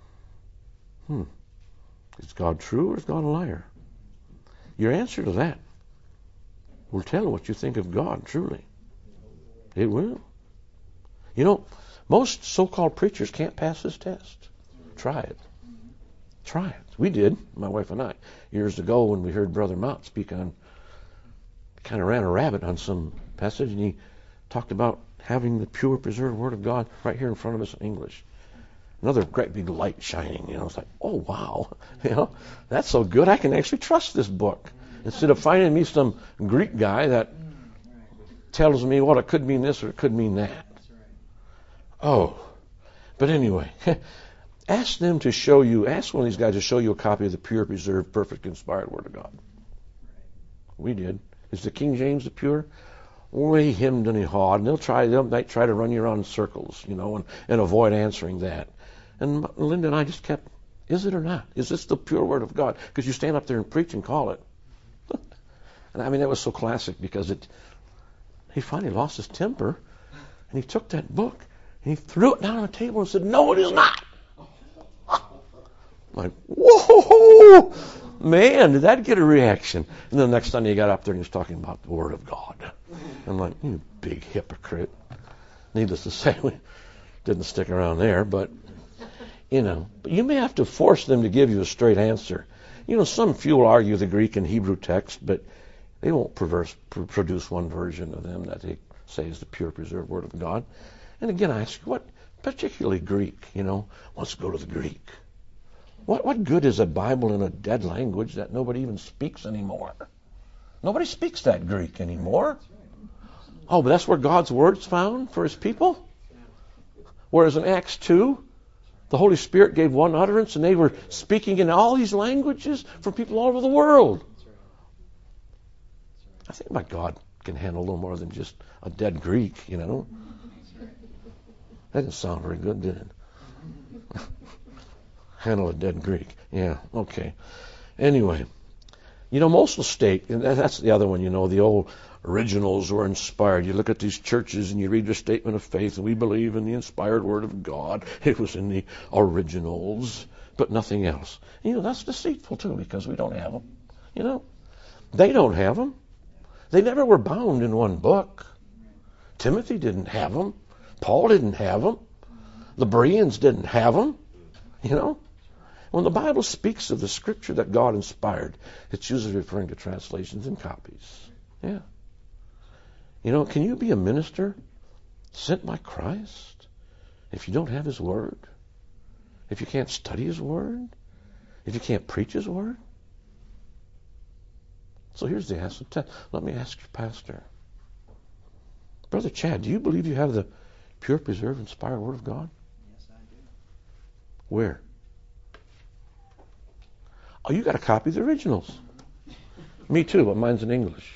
Hmm. Is God true or is God a liar? Your answer to that will tell what you think of God, truly. It will. You know, most so-called preachers can't pass this test. Try it. Try it. We did, my wife and I, years ago when we heard Brother Mott speak on, kind of ran a rabbit on some passage, and he talked about having the pure, preserved Word of God right here in front of us in English. Another great big light shining. You know, it's like, oh, wow. You know, that's so good. I can actually trust this book. Instead of finding me some Greek guy that tells me, well, it could mean this or it could mean that. Oh, but anyway, ask them to show you, ask one of these guys to show you a copy of the pure, preserved, perfect, inspired Word of God. We did. Is the King James the pure? We hemmed and he hawed, and they'll try, they might try to run you around in circles, you know, and, and avoid answering that. And Linda and I just kept Is it or not? Is this the pure Word of God? Because you stand up there and preach and call it. And I mean, that was so classic because it. He finally lost his temper, and he took that book and he threw it down on the table and said, "No, it is not." I'm like, whoa, man, did that get a reaction? And then the next time he got up there and he was talking about the Word of God. I'm like, you big hypocrite. Needless to say, we didn't stick around there, but, you know, but you may have to force them to give you a straight answer. You know, some few will argue the Greek and Hebrew text, but they won't perverse, pr- produce one version of them that they say is the pure, preserved Word of God. And again, I ask you, what, particularly Greek, you know, let's go to the Greek. What, what good is a Bible in a dead language that nobody even speaks anymore? Nobody speaks that Greek anymore. Oh, but that's where God's Word's found for His people? Whereas in Acts two, the Holy Spirit gave one utterance and they were speaking in all these languages from people all over the world. I think my God can handle a little more than just a dead Greek, you know. That didn't sound very good, did it? Handle a dead Greek. Yeah, okay. Anyway, you know, most will state, and that's the other one, you know, the old originals were inspired. You look at these churches and you read their statement of faith, and we believe in the inspired Word of God. It was in the originals, but nothing else. You know, that's deceitful too, because we don't have them. You know, they don't have them. They never were bound in one book. Timothy didn't have them. Paul didn't have them. The Bereans didn't have them. You know, when the Bible speaks of the Scripture that God inspired, it's usually referring to translations and copies. Yeah. You know, can you be a minister sent by Christ if you don't have His Word? If you can't study His Word? If you can't preach His Word? So here's the answer. Let me ask your pastor. Brother Chad, do you believe you have the pure, preserved, inspired Word of God? Yes, I do. Where? Oh, you got a copy of the originals. Me too, but mine's in English.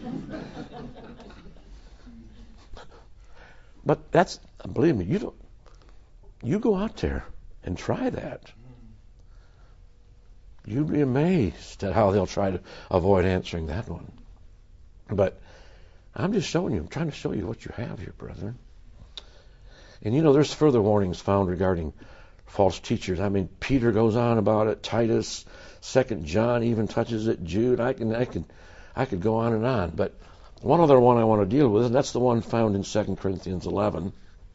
But that's, believe me, you don't. You go out there and try that. You'd be amazed at how they'll try to avoid answering that one. But I'm just showing you, I'm trying to show you what you have here, brethren. And you know, there's further warnings found regarding false teachers. I mean, Peter goes on about it, Titus, Second John even touches it, Jude. I can, I can, I could go on and on. But one other one I want to deal with, and that's the one found in Second Corinthians eleven.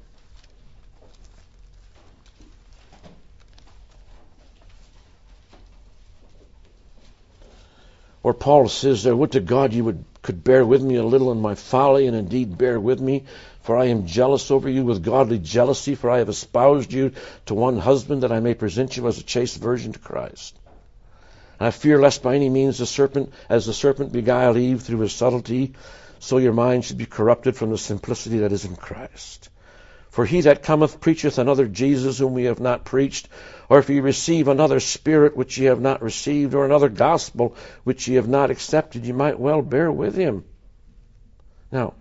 Where Paul says there, would to God you would could bear with me a little in my folly, and indeed bear with me, for I am jealous over you with godly jealousy, for I have espoused you to one husband, that I may present you as a chaste virgin to Christ. And I fear lest by any means the serpent, as the serpent beguiled Eve through his subtlety, so your mind should be corrupted from the simplicity that is in Christ. For he that cometh preacheth another Jesus whom we have not preached, or if ye receive another spirit which ye have not received, or another gospel which ye have not accepted, ye might well bear with him. Now,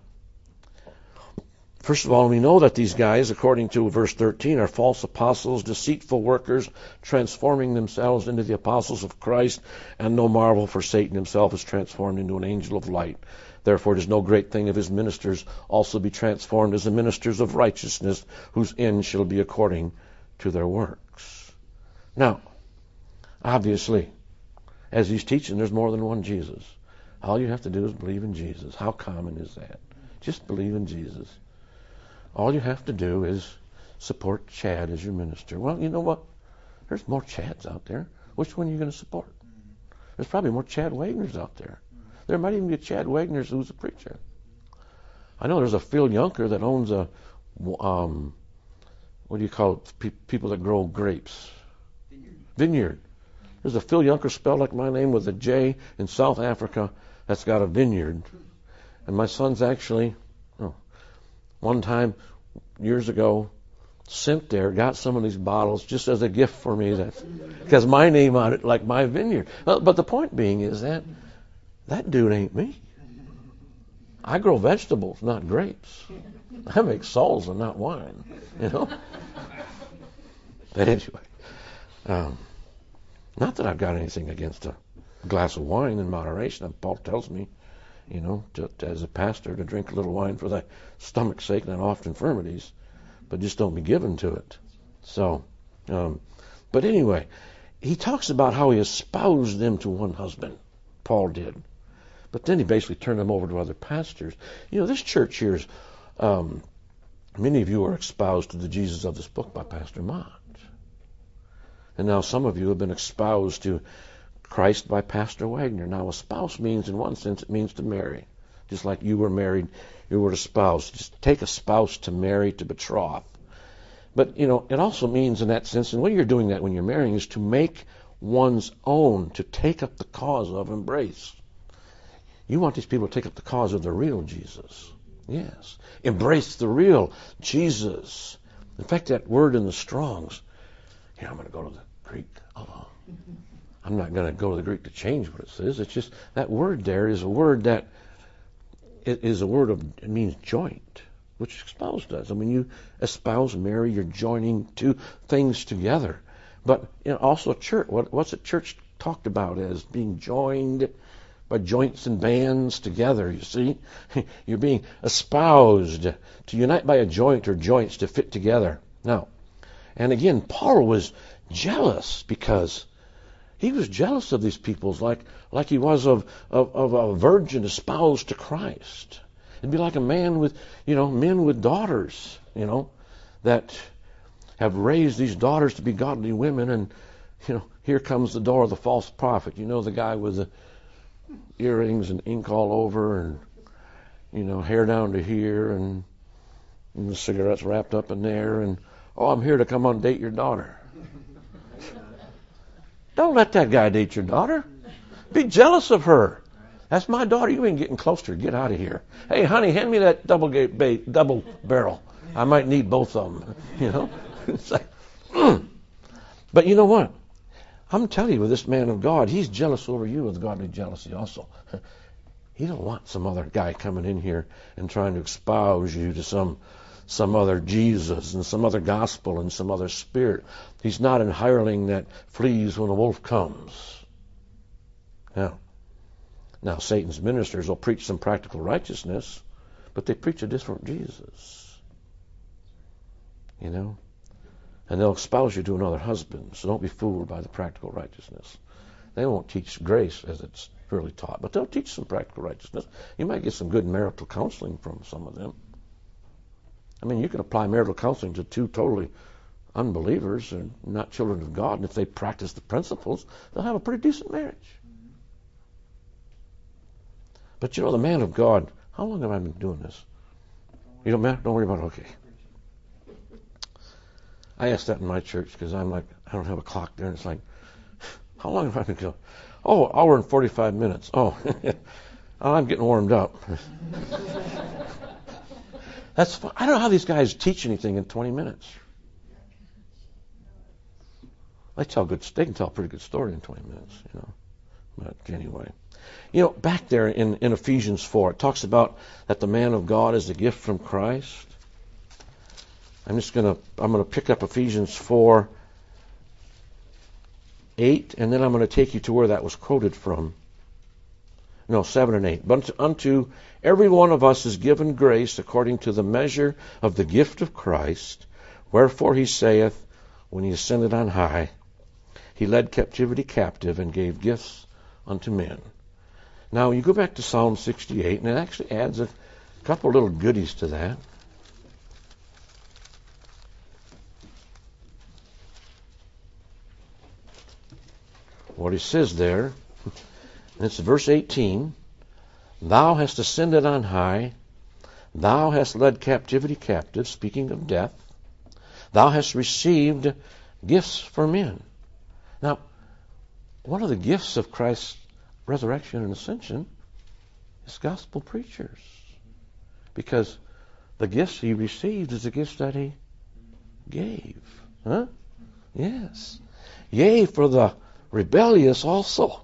first of all, we know that these guys, according to verse thirteen, are false apostles, deceitful workers, transforming themselves into the apostles of Christ, and no marvel, for Satan himself is transformed into an angel of light. Therefore it is no great thing if his ministers also be transformed as the ministers of righteousness, whose end shall be according to their works. Now, obviously, as he's teaching, there's more than one Jesus. All you have to do is believe in Jesus. How common is that? Just believe in Jesus. All you have to do is support Chad as your minister. Well, you know what? There's more Chads out there. Which one are you going to support? There's probably more Chad Wagners out there. There might even be a Chad Wagner who's a preacher. I know there's a Phil Yunker that owns a, um, what do you call it? Pe- people that grow grapes. Vineyard. Vineyard. There's a Phil Yunker spelled like my name with a J in South Africa that's got a vineyard. And my son's actually, oh, one time, years ago, sent there, got some of these bottles just as a gift for me, that because my name on it, like my vineyard. Well, but the point being is that that dude ain't me. I grow vegetables, not grapes. I make salsa and not wine, you know. But anyway, um, Not that I've got anything against a glass of wine in moderation. Paul tells me, you know, to, to, as a pastor, to drink a little wine for thy stomach's sake and oft infirmities, but just don't be given to it. So, um, but anyway, he talks about how he espoused them to one husband. Paul did. But then he basically turned them over to other pastors. You know, this church here is, um, many of you are espoused to the Jesus of this book by Pastor Mott. And now some of you have been espoused to Christ by Pastor Wagner. Now, a spouse means, in one sense, it means to marry. Just like you were married, you were a spouse. Just take a spouse to marry, to betroth. But, you know, it also means in that sense, and when you're doing that when you're marrying, is to make one's own, to take up the cause of embrace. You want these people to take up the cause of the real Jesus. Yes. Embrace the real Jesus. In fact, that word in the Strong's, here, I'm going to go to the Greek. Oh, I'm not going to go to the Greek to change what it says. It's just that word there is a word that it is a word of, it means joint, which espouse does. I mean, you espouse, marry, you're joining two things together. But you know, also church, what, what's a church talked about as being joined by joints and bands together, you see? You're being espoused, to unite by a joint or joints to fit together. Now, and again, Paul was jealous because he was jealous of these peoples like, like he was of, of, of a virgin espoused to Christ. It'd be like a man with, you know, men with daughters, you know, that have raised these daughters to be godly women, and, you know, here comes the door of the false prophet. You know, the guy with the earrings and ink all over and, you know, hair down to here and, and the cigarettes wrapped up in there, and, oh, I'm here to come on date your daughter. Don't let that guy date your daughter. Be jealous of her. That's my daughter. You ain't getting close to her. Get out of here. Hey, honey, hand me that double gate bait, double barrel. I might need both of them. You know? It's like, mm. But you know what? I'm telling you, with this man of God, he's jealous over you with godly jealousy also. He don't want some other guy coming in here and trying to espouse you to some some other Jesus and some other gospel and some other spirit. He's not an hireling that flees when a wolf comes. Now, now Satan's ministers will preach some practical righteousness, but they preach a different Jesus. You know? And they'll espouse you to another husband, so don't be fooled by the practical righteousness. They won't teach grace as it's really taught, but they'll teach some practical righteousness. You might get some good marital counseling from some of them. I mean, you can apply marital counseling to two totally unbelievers and not children of God, and if they practice the principles, they'll have a pretty decent marriage. But you know, the man of God, how long have I been doing this? You don't matter? Don't worry about it. Okay. I asked that in my church because I'm like, I don't have a clock there, and it's like, how long have I been going? Oh, hour and forty-five minutes. Oh, I'm getting warmed up. That's fun. I don't know how these guys teach anything in twenty minutes. They tell good. They can tell a pretty good story in twenty minutes, you know. But anyway, you know, back there in, in Ephesians four, it talks about that the man of God is a gift from Christ. I'm just gonna I'm gonna pick up Ephesians four eight, and then I'm gonna take you to where that was quoted from. No, seven and eight. But unto every one of us is given grace according to the measure of the gift of Christ. Wherefore he saith, when he ascended on high, he led captivity captive and gave gifts unto men. Now you go back to Psalm sixty-eight, and it actually adds a couple little goodies to that. What he says there, and it's verse eighteen, thou hast ascended on high, thou hast led captivity captive, speaking of death, thou hast received gifts for men. Now, one of the gifts of Christ's resurrection and ascension is gospel preachers, because the gifts he received is the gifts that he gave. Huh? Yes. Yea, for the rebellious also.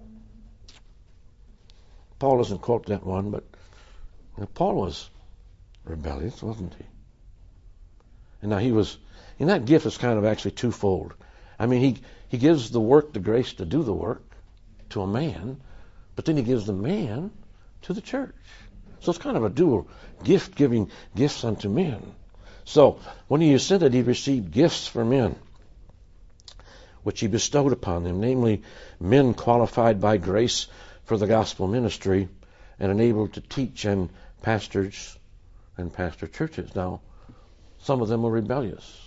Paul doesn't quote that one, but you know, Paul was rebellious, wasn't he? And now he was, and that gift is kind of actually twofold. I mean, he, he gives the work, the grace to do the work to a man, but then he gives the man to the church. So it's kind of a dual gift, giving gifts unto men. So when he ascended, he received gifts for men, which he bestowed upon them, namely men qualified by grace for the gospel ministry and enabled to teach and pastors and pastor churches. Now, some of them were rebellious.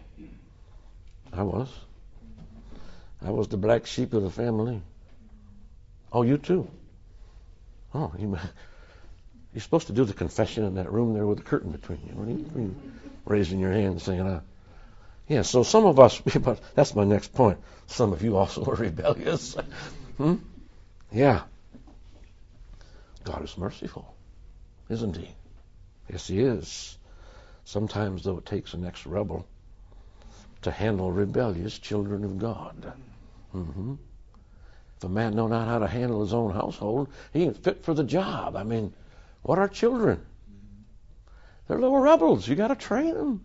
I was. I was the black sheep of the family. Oh, you too. Oh, you, you're supposed to do the confession in that room there with the curtain between you. What are you, are you raising your hand and saying, ah. Yeah, so some of us, but that's my next point. Some of you also are rebellious. hmm? Yeah. God is merciful, isn't he? Yes, he is. Sometimes, though, it takes an ex-rebel to handle rebellious children of God. Mm-hmm. If a man know not how to handle his own household, he ain't fit for the job. I mean, what are children? They're little rebels. You got to train them.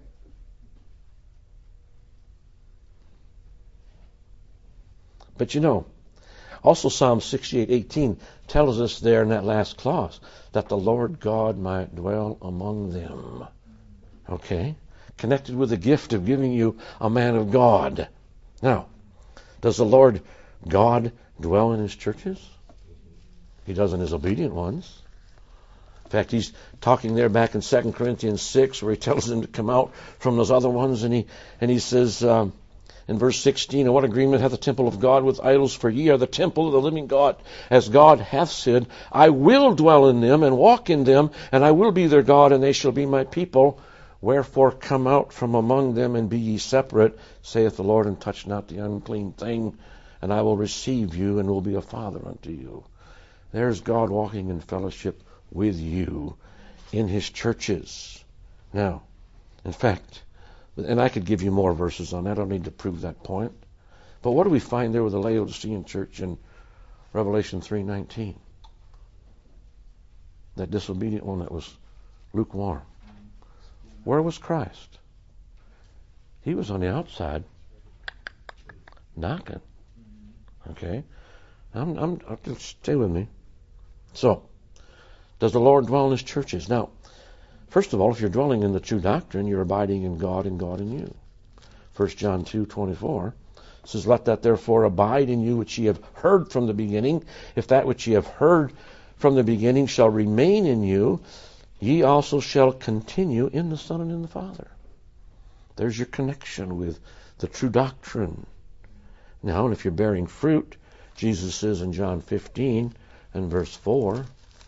But you know, also Psalm sixty-eight eighteen tells us there in that last clause that the Lord God might dwell among them. Okay? Connected with the gift of giving you a man of God. Now, does the Lord God dwell in his churches? He does in his obedient ones. In fact, he's talking there back in Second Corinthians six where he tells them to come out from those other ones, and he and he says um, in verse sixteen, and what agreement hath the temple of God with idols? For ye are the temple of the living God. As God hath said, I will dwell in them and walk in them, and I will be their God, and they shall be my people. Wherefore come out from among them and be ye separate, saith the Lord, and touch not the unclean thing, and I will receive you and will be a father unto you. There's God walking in fellowship with you in his churches. Now, in fact, and I could give you more verses on that. I don't need to prove that point. But what do we find there with the Laodicean church in Revelation three nineteen? That disobedient one that was lukewarm. Where was Christ? He was on the outside, knocking. Okay? I'm, I'm, I'm, stay with me. So, does the Lord dwell in his churches? Now, first of all, if you're dwelling in the true doctrine, you're abiding in God and God in you. First John two twenty-four says, let that therefore abide in you which ye have heard from the beginning. If that which ye have heard from the beginning shall remain in you, ye also shall continue in the Son and in the Father. There's your connection with the true doctrine. Now, and if you're bearing fruit, Jesus says in John fifteen and verse four,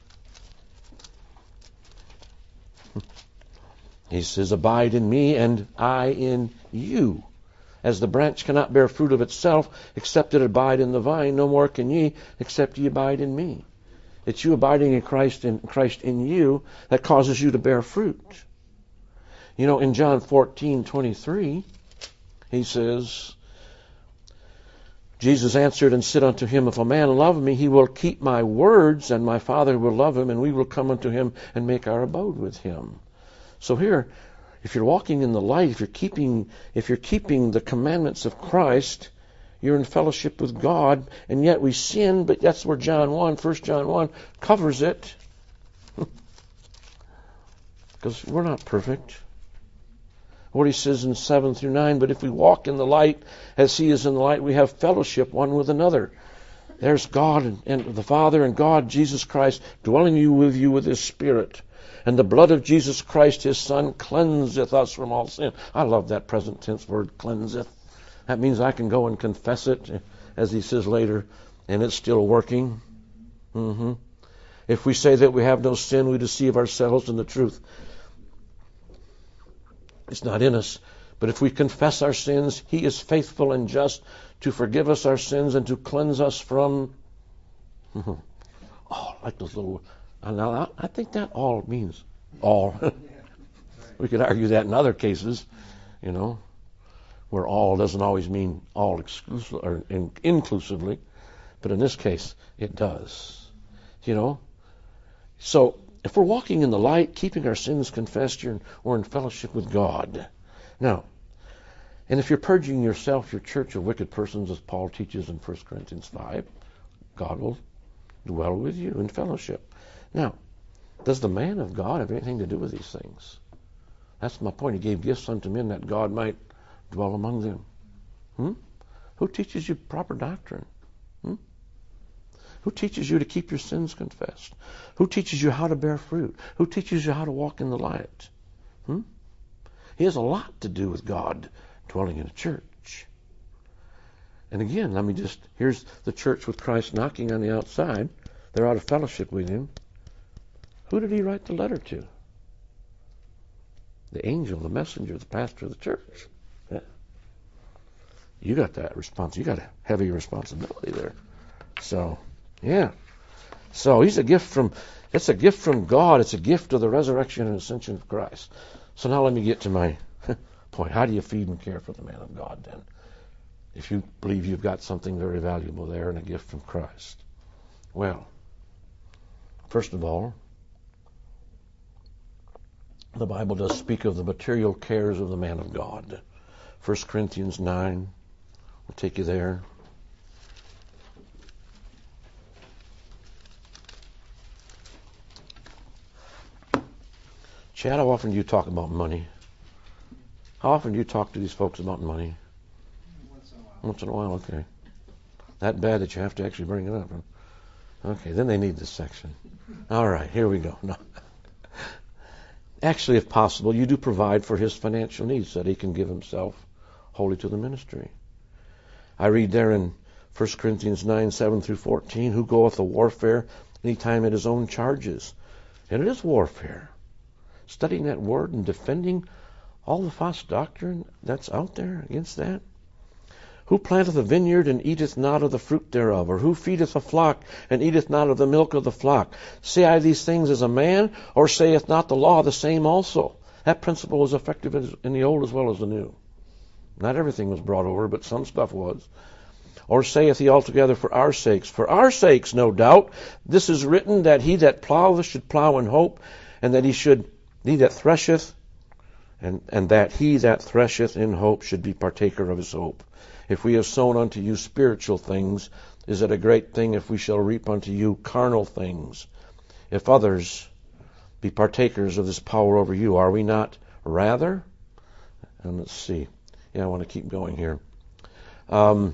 he says, abide in me and I in you. As the branch cannot bear fruit of itself except it abide in the vine, no more can ye except ye abide in me. It's you abiding in Christ and Christ in you that causes you to bear fruit. You know, in John fourteen twenty-three, he says, Jesus answered and said unto him, if a man love me, he will keep my words, and my Father will love him, and we will come unto him and make our abode with him. So here, if you're walking in the light, if you're keeping, if you're keeping the commandments of Christ, you're in fellowship with God, and yet we sin, but that's where John one, First John one covers it. Because we're not perfect. What he says in seven through nine, but if we walk in the light as he is in the light, we have fellowship one with another. There's God and, and the Father and God, Jesus Christ, dwelling you with you with his Spirit. And the blood of Jesus Christ, his Son, cleanseth us from all sin. I love that present tense word, cleanseth. That means I can go and confess it, as he says later, and it's still working. Mm-hmm. If we say that we have no sin, we deceive ourselves, and the truth is not in us. But if we confess our sins, he is faithful and just to forgive us our sins and to cleanse us from... Oh, I like those little... Now, I think that all means all. We could argue that in other cases, you know, where all doesn't always mean all exclusive or in, inclusively, but in this case, it does. You know, so if we're walking in the light, keeping our sins confessed, we're in fellowship with God. Now, And if you're purging yourself, your church of wicked persons, as Paul teaches in First Corinthians five, God will dwell with you in fellowship. Now, does the man of God have anything to do with these things? That's my point. He gave gifts unto men that God might dwell among them. Hmm? Who teaches you proper doctrine? Hmm? Who teaches you to keep your sins confessed? Who teaches you how to bear fruit? Who teaches you how to walk in the light? Hmm? He has a lot to do with God dwelling in a church. And again, let me just, here's the church with Christ knocking on the outside. They're out of fellowship with him. Who did he write the letter to? The angel, the messenger, the pastor of the church. Yeah. You got that response. You got a heavy responsibility there. So, yeah. So he's a gift from, it's a gift from God. It's a gift of the resurrection and ascension of Christ. So now let me get to my point. How do you feed and care for the man of God then? If you believe you've got something very valuable there and a gift from Christ. Well, first of all, the Bible does speak of the material cares of the man of God. First Corinthians nine, we'll take you there. Chad, how often do you talk about money? How often do you talk to these folks about money? Once in a while. Once in a while, okay. That bad that you have to actually bring it up. Huh? Okay, then they need this section. All right, here we go. No. Actually, if possible, you do provide for his financial needs so that he can give himself wholly to the ministry. I read there in First Corinthians nine, seven through fourteen, who goeth a warfare any time at his own charges. And it is warfare. Studying that word and defending all the false doctrine that's out there against that. Who planteth a vineyard and eateth not of the fruit thereof? Or who feedeth a flock and eateth not of the milk of the flock? Say I these things as a man, or saith not the law the same also? That principle was effective in the old as well as the new. Not everything was brought over, but some stuff was. Or saith he altogether for our sakes? For our sakes, no doubt. This is written that he that ploweth should plow in hope, and that he should, he that thresheth, and, and that he that thresheth in hope should be partaker of his hope. If we have sown unto you spiritual things, is it a great thing if we shall reap unto you carnal things? If others be partakers of this power over you, are we not rather? And let's see. Yeah, I want to keep going here. Um,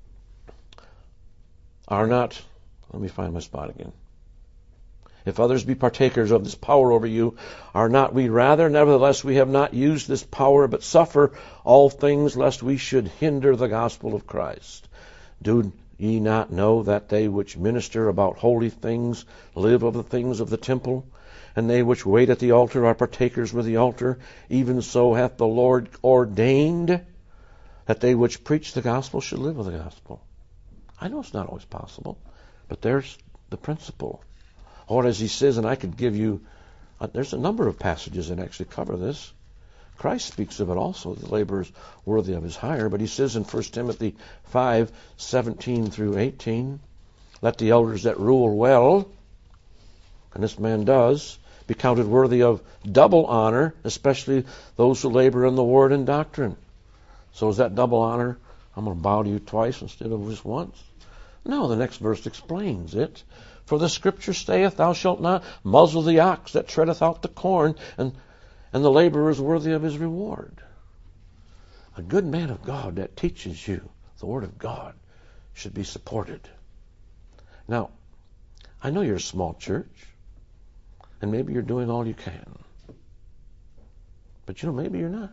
are not, let me find my spot again. If others be partakers of this power over you, are not we rather? Nevertheless, we have not used this power, but suffer all things, lest we should hinder the gospel of Christ. Do ye not know that they which minister about holy things live of the things of the temple? And they which wait at the altar are partakers with the altar. Even so hath the Lord ordained that they which preach the gospel should live of the gospel. I know it's not always possible, but there's the principle. Or as he says, and I could give you, uh, there's a number of passages that actually cover this. Christ speaks of it also, the labor is worthy of his hire. But he says in First Timothy five, seventeen through eighteen, let the elders that rule well, and this man does, be counted worthy of double honor, especially those who labor in the word and doctrine. So is that double honor? I'm going to bow to you twice instead of just once? No, the next verse explains it. For the scripture saith, thou shalt not muzzle the ox that treadeth out the corn, and, and the laborer is worthy of his reward. A good man of God that teaches you the word of God should be supported. Now, I know you're a small church, and maybe you're doing all you can. But you know, maybe you're not.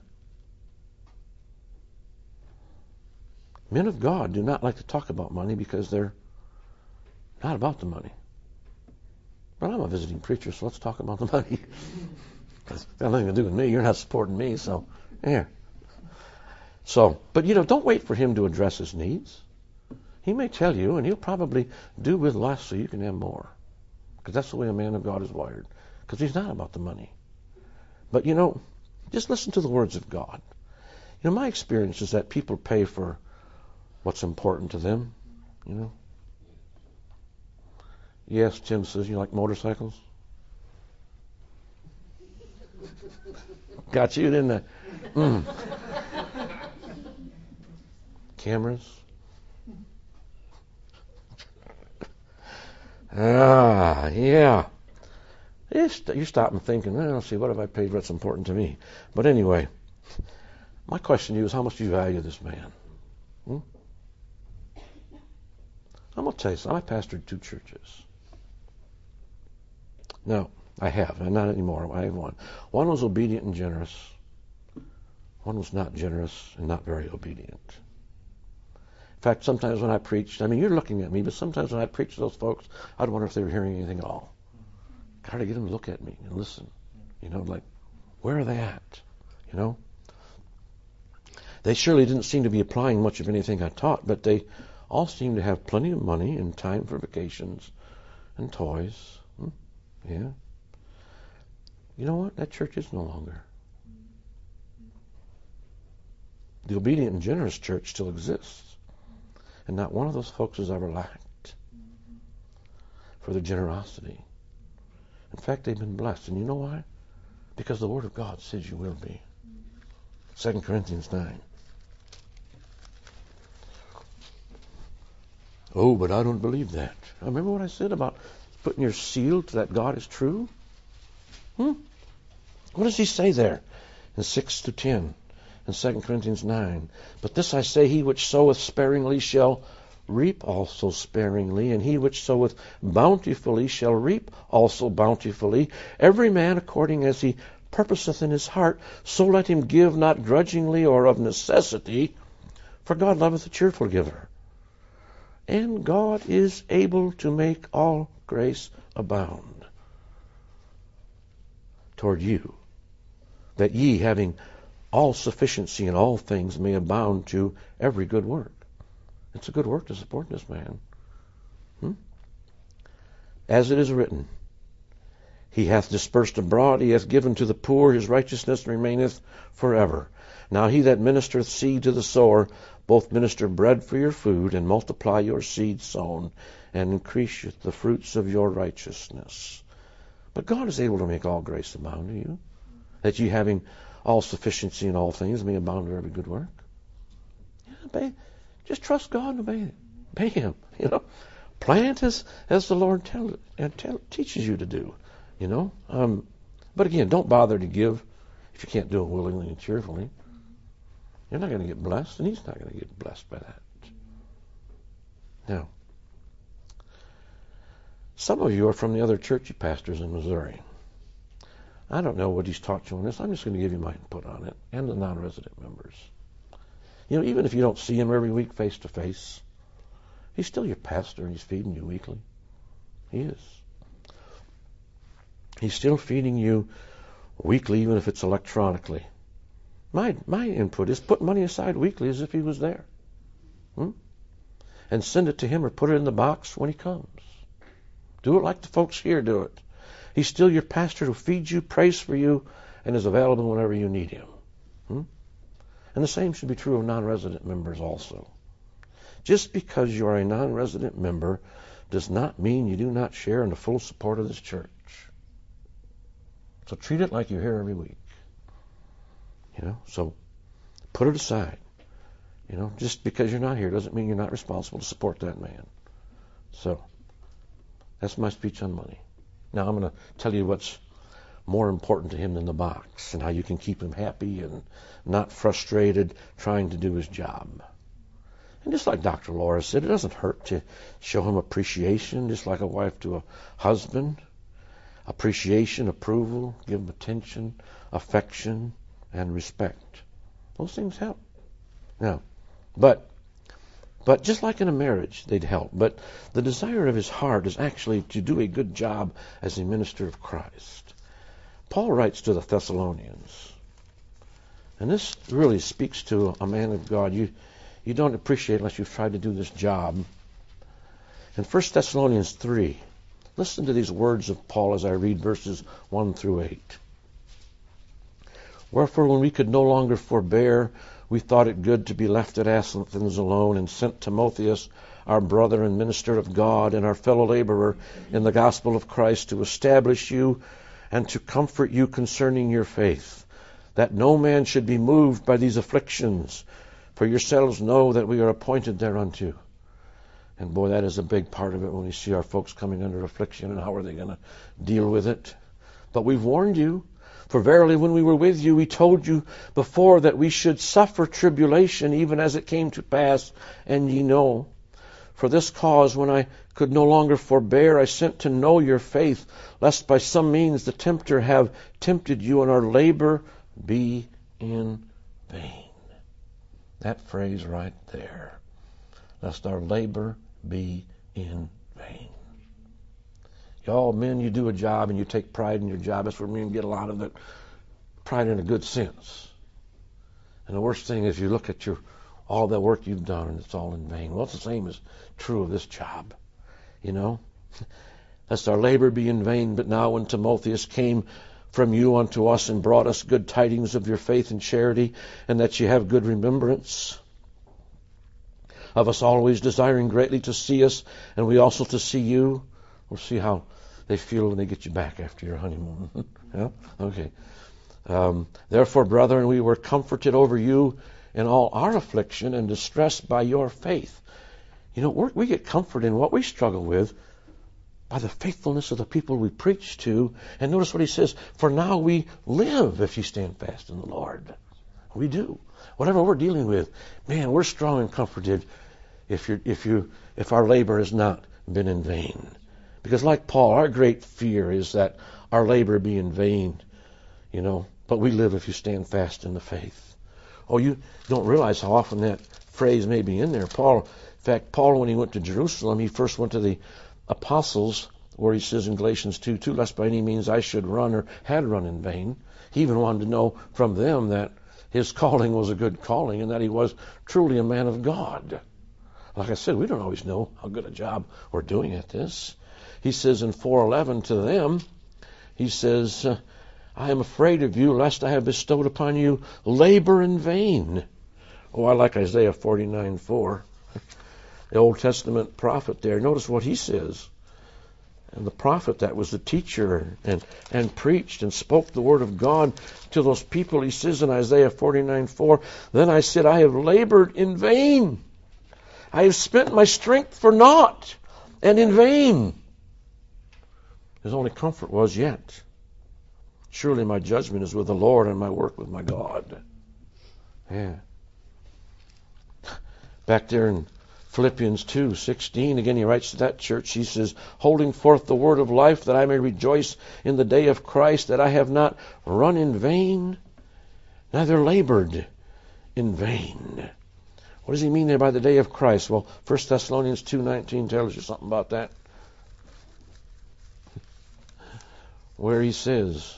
Men of God do not like to talk about money because they're not about the money. But I'm a visiting preacher, so let's talk about the money. It's got nothing to do with me. You're not supporting me, so yeah. So, but you know, don't wait for him to address his needs. He may tell you, and he'll probably do with less so you can have more. Because that's the way a man of God is wired. Because he's not about the money. But you know, just listen to the words of God. You know, my experience is that people pay for what's important to them, you know. Yes, Tim says, you like motorcycles? Got you, didn't I? Mm. cameras? Ah, yeah. You, st- you stop and think, and well, see, what have I paid for that's important to me? But anyway, my question to you is, how much do you value this man? Hmm? I'm going to tell you something. I pastored two churches. No, I have. Not anymore. I have one. One was obedient and generous. One was not generous and not very obedient. In fact, sometimes when I preached, I mean, you're looking at me, but sometimes when I preached to those folks, I'd wonder if they were hearing anything at all. Got to get them to look at me and listen. You know, like, where are they at? You know? They surely didn't seem to be applying much of anything I taught, but they all seemed to have plenty of money and time for vacations and toys. Hmm? Yeah. You know what? That church is no longer. The obedient and generous church still exists. And not one of those folks has ever lacked for their generosity. In fact, they've been blessed. And you know why? Because the Word of God says you will be. Second Corinthians nine. Oh, but I don't believe that. Remember what I said about putting your seal to that God is true? Hmm? What does he say there in six to ten in Second Corinthians nine? But this I say, he which soweth sparingly shall reap also sparingly, and he which soweth bountifully shall reap also bountifully. Every man according as he purposeth in his heart, so let him give, not grudgingly or of necessity, for God loveth a cheerful giver. And God is able to make all grace abound toward you, that ye, having all sufficiency in all things, may abound to every good work. It's a good work to support this man. Hmm? As it is written, he hath dispersed abroad, he hath given to the poor, his righteousness remaineth forever. Now he that ministereth seed to the sower, both minister bread for your food, and multiply your seed sown, and increase the fruits of your righteousness. But God is able to make all grace abound to you, that ye, having all sufficiency in all things, may abound to every good work. Yeah, obey. Just trust God and obey, obey Him. You know, plant as as the Lord tell, and tell, teaches you to do. You know, um, but again, don't bother to give if you can't do it willingly and cheerfully. You're not going to get blessed, and He's not going to get blessed by that. Now, some of you are from the other church pastors in Missouri. I don't know what he's taught you on this. I'm just going to give you my input on it, and the non-resident members. You know, even if you don't see him every week face to face, he's still your pastor, and he's feeding you weekly. He is. He's still feeding you weekly, even if it's electronically. My my input is put money aside weekly as if he was there. Hmm? And send it to him or put it in the box when he comes. Do it like the folks here do it. He's still your pastor who feeds you, prays for you, and is available whenever you need him. Hmm? And the same should be true of non-resident members also. Just because you are a non-resident member does not mean you do not share in the full support of this church. So treat it like you're here every week. You know, so put it aside. You know, just because you're not here doesn't mean you're not responsible to support that man. So that's my speech on money. Now I'm going to tell you what's more important to him than the box, and how you can keep him happy and not frustrated trying to do his job. And just like Doctor Laura said, it doesn't hurt to show him appreciation, just like a wife to a husband. Appreciation, approval, give him attention, affection, and respect. Those things help. Now, but but just like in a marriage, they'd help. But the desire of his heart is actually to do a good job as a minister of Christ. Paul writes to the Thessalonians, and this really speaks to a man of God you you don't appreciate unless you've tried to do this job. In First Thessalonians three, listen to these words of Paul as I read verses one through eight. Wherefore, when we could no longer forbear, we thought it good to be left at Athens alone, and sent Timotheus, our brother and minister of God, and our fellow laborer in the gospel of Christ, to establish you and to comfort you concerning your faith, that no man should be moved by these afflictions. For yourselves know that we are appointed thereunto. And boy, that is a big part of it when we see our folks coming under affliction, and how are they going to deal with it. But we've warned you, for verily when we were with you, we told you before that we should suffer tribulation, even as it came to pass, and ye know. For this cause, when I could no longer forbear, I sent to know your faith, lest by some means the tempter have tempted you, and our labor be in vain. That phrase right there. Lest our labor be in vain. Y'all men, you do a job and you take pride in your job. That's where men get a lot of it. Pride in a good sense. And the worst thing is you look at your all the work you've done and it's all in vain. Well, it's the same as true of this job. You know? Lest our labor be in vain. But now when Timotheus came from you unto us and brought us good tidings of your faith and charity, and that ye have good remembrance of us, always desiring greatly to see us, and we also to see you. We'll see how they feel when they get you back after your honeymoon. Yeah? Okay. Um, Therefore, brethren, we were comforted over you in all our affliction and distress by your faith. You know, we're, we get comfort in what we struggle with by the faithfulness of the people we preach to. And notice what he says, for now we live if you stand fast in the Lord. We do. Whatever we're dealing with, man, we're strong and comforted if you if you if our labor has not been in vain. Because like Paul, our great fear is that our labor be in vain, you know, but we live if you stand fast in the faith. Oh, you don't realize how often that phrase may be in there. Paul, in fact, Paul, when he went to Jerusalem, he first went to the apostles, where he says in Galatians two two, lest by any means I should run or had run in vain. He even wanted to know from them that his calling was a good calling and that he was truly a man of God. Like I said, we don't always know how good a job we're doing at this. He says in four eleven to them, he says, I am afraid of you, lest I have bestowed upon you labor in vain. Oh, I like Isaiah forty-nine four. The Old Testament prophet there. Notice what he says. And the prophet that was the teacher and, and preached and spoke the word of God to those people, he says in Isaiah forty-nine four, then I said, I have labored in vain. I have spent my strength for naught and in vain. His only comfort was, yet surely my judgment is with the Lord and my work with my God. Yeah. Back there in Philippians two sixteen, again he writes to that church, he says, holding forth the word of life, that I may rejoice in the day of Christ, that I have not run in vain, neither labored in vain. What does he mean there by the day of Christ? Well, First Thessalonians two nineteen tells you something about that. Where he says,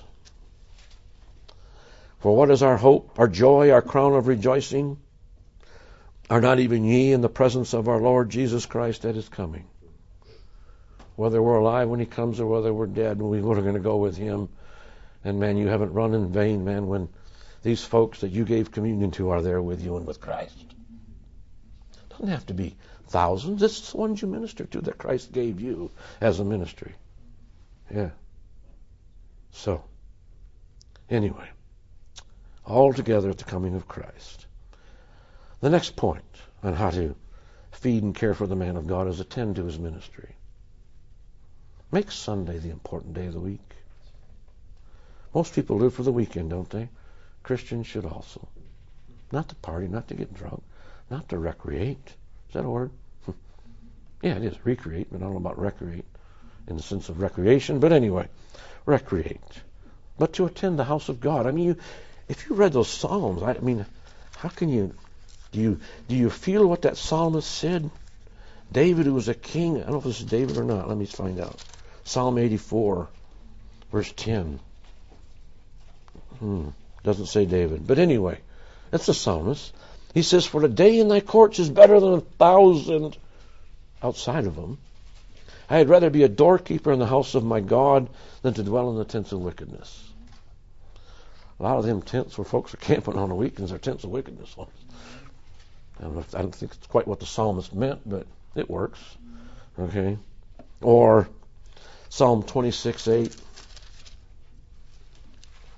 for what is our hope, our joy, our crown of rejoicing? Are not even ye in the presence of our Lord Jesus Christ at his coming? Whether we're alive when he comes or whether we're dead, we are going to go with him. And man, you haven't run in vain, man, when these folks that you gave communion to are there with you and with Christ. It doesn't have to be thousands. It's the ones you minister to that Christ gave you as a ministry. Yeah. So, anyway, all together at the coming of Christ. The next point on how to feed and care for the man of God is attend to his ministry. Make Sunday the important day of the week. Most people live for the weekend, don't they? Christians should also. Not to party, not to get drunk, not to recreate. Is that a word? Yeah, it is. Recreate, but I don't know about recreate in the sense of recreation. But anyway, recreate. But to attend the house of God. I mean, you, if you read those Psalms, I mean, how can you... Do you do you feel what that psalmist said? David, who was a king, I don't know if this is David or not. Let me find out. Psalm eighty-four, verse ten. Hmm, doesn't say David. But anyway, that's the psalmist. He says, for a day in thy courts is better than a thousand outside of them. I had rather be a doorkeeper in the house of my God than to dwell in the tents of wickedness. A lot of them tents where folks are camping on the weekends are tents of wickedness. I don't, know if, I don't think it's quite what the psalmist meant, but it works. Okay. Or Psalm twenty-six eight.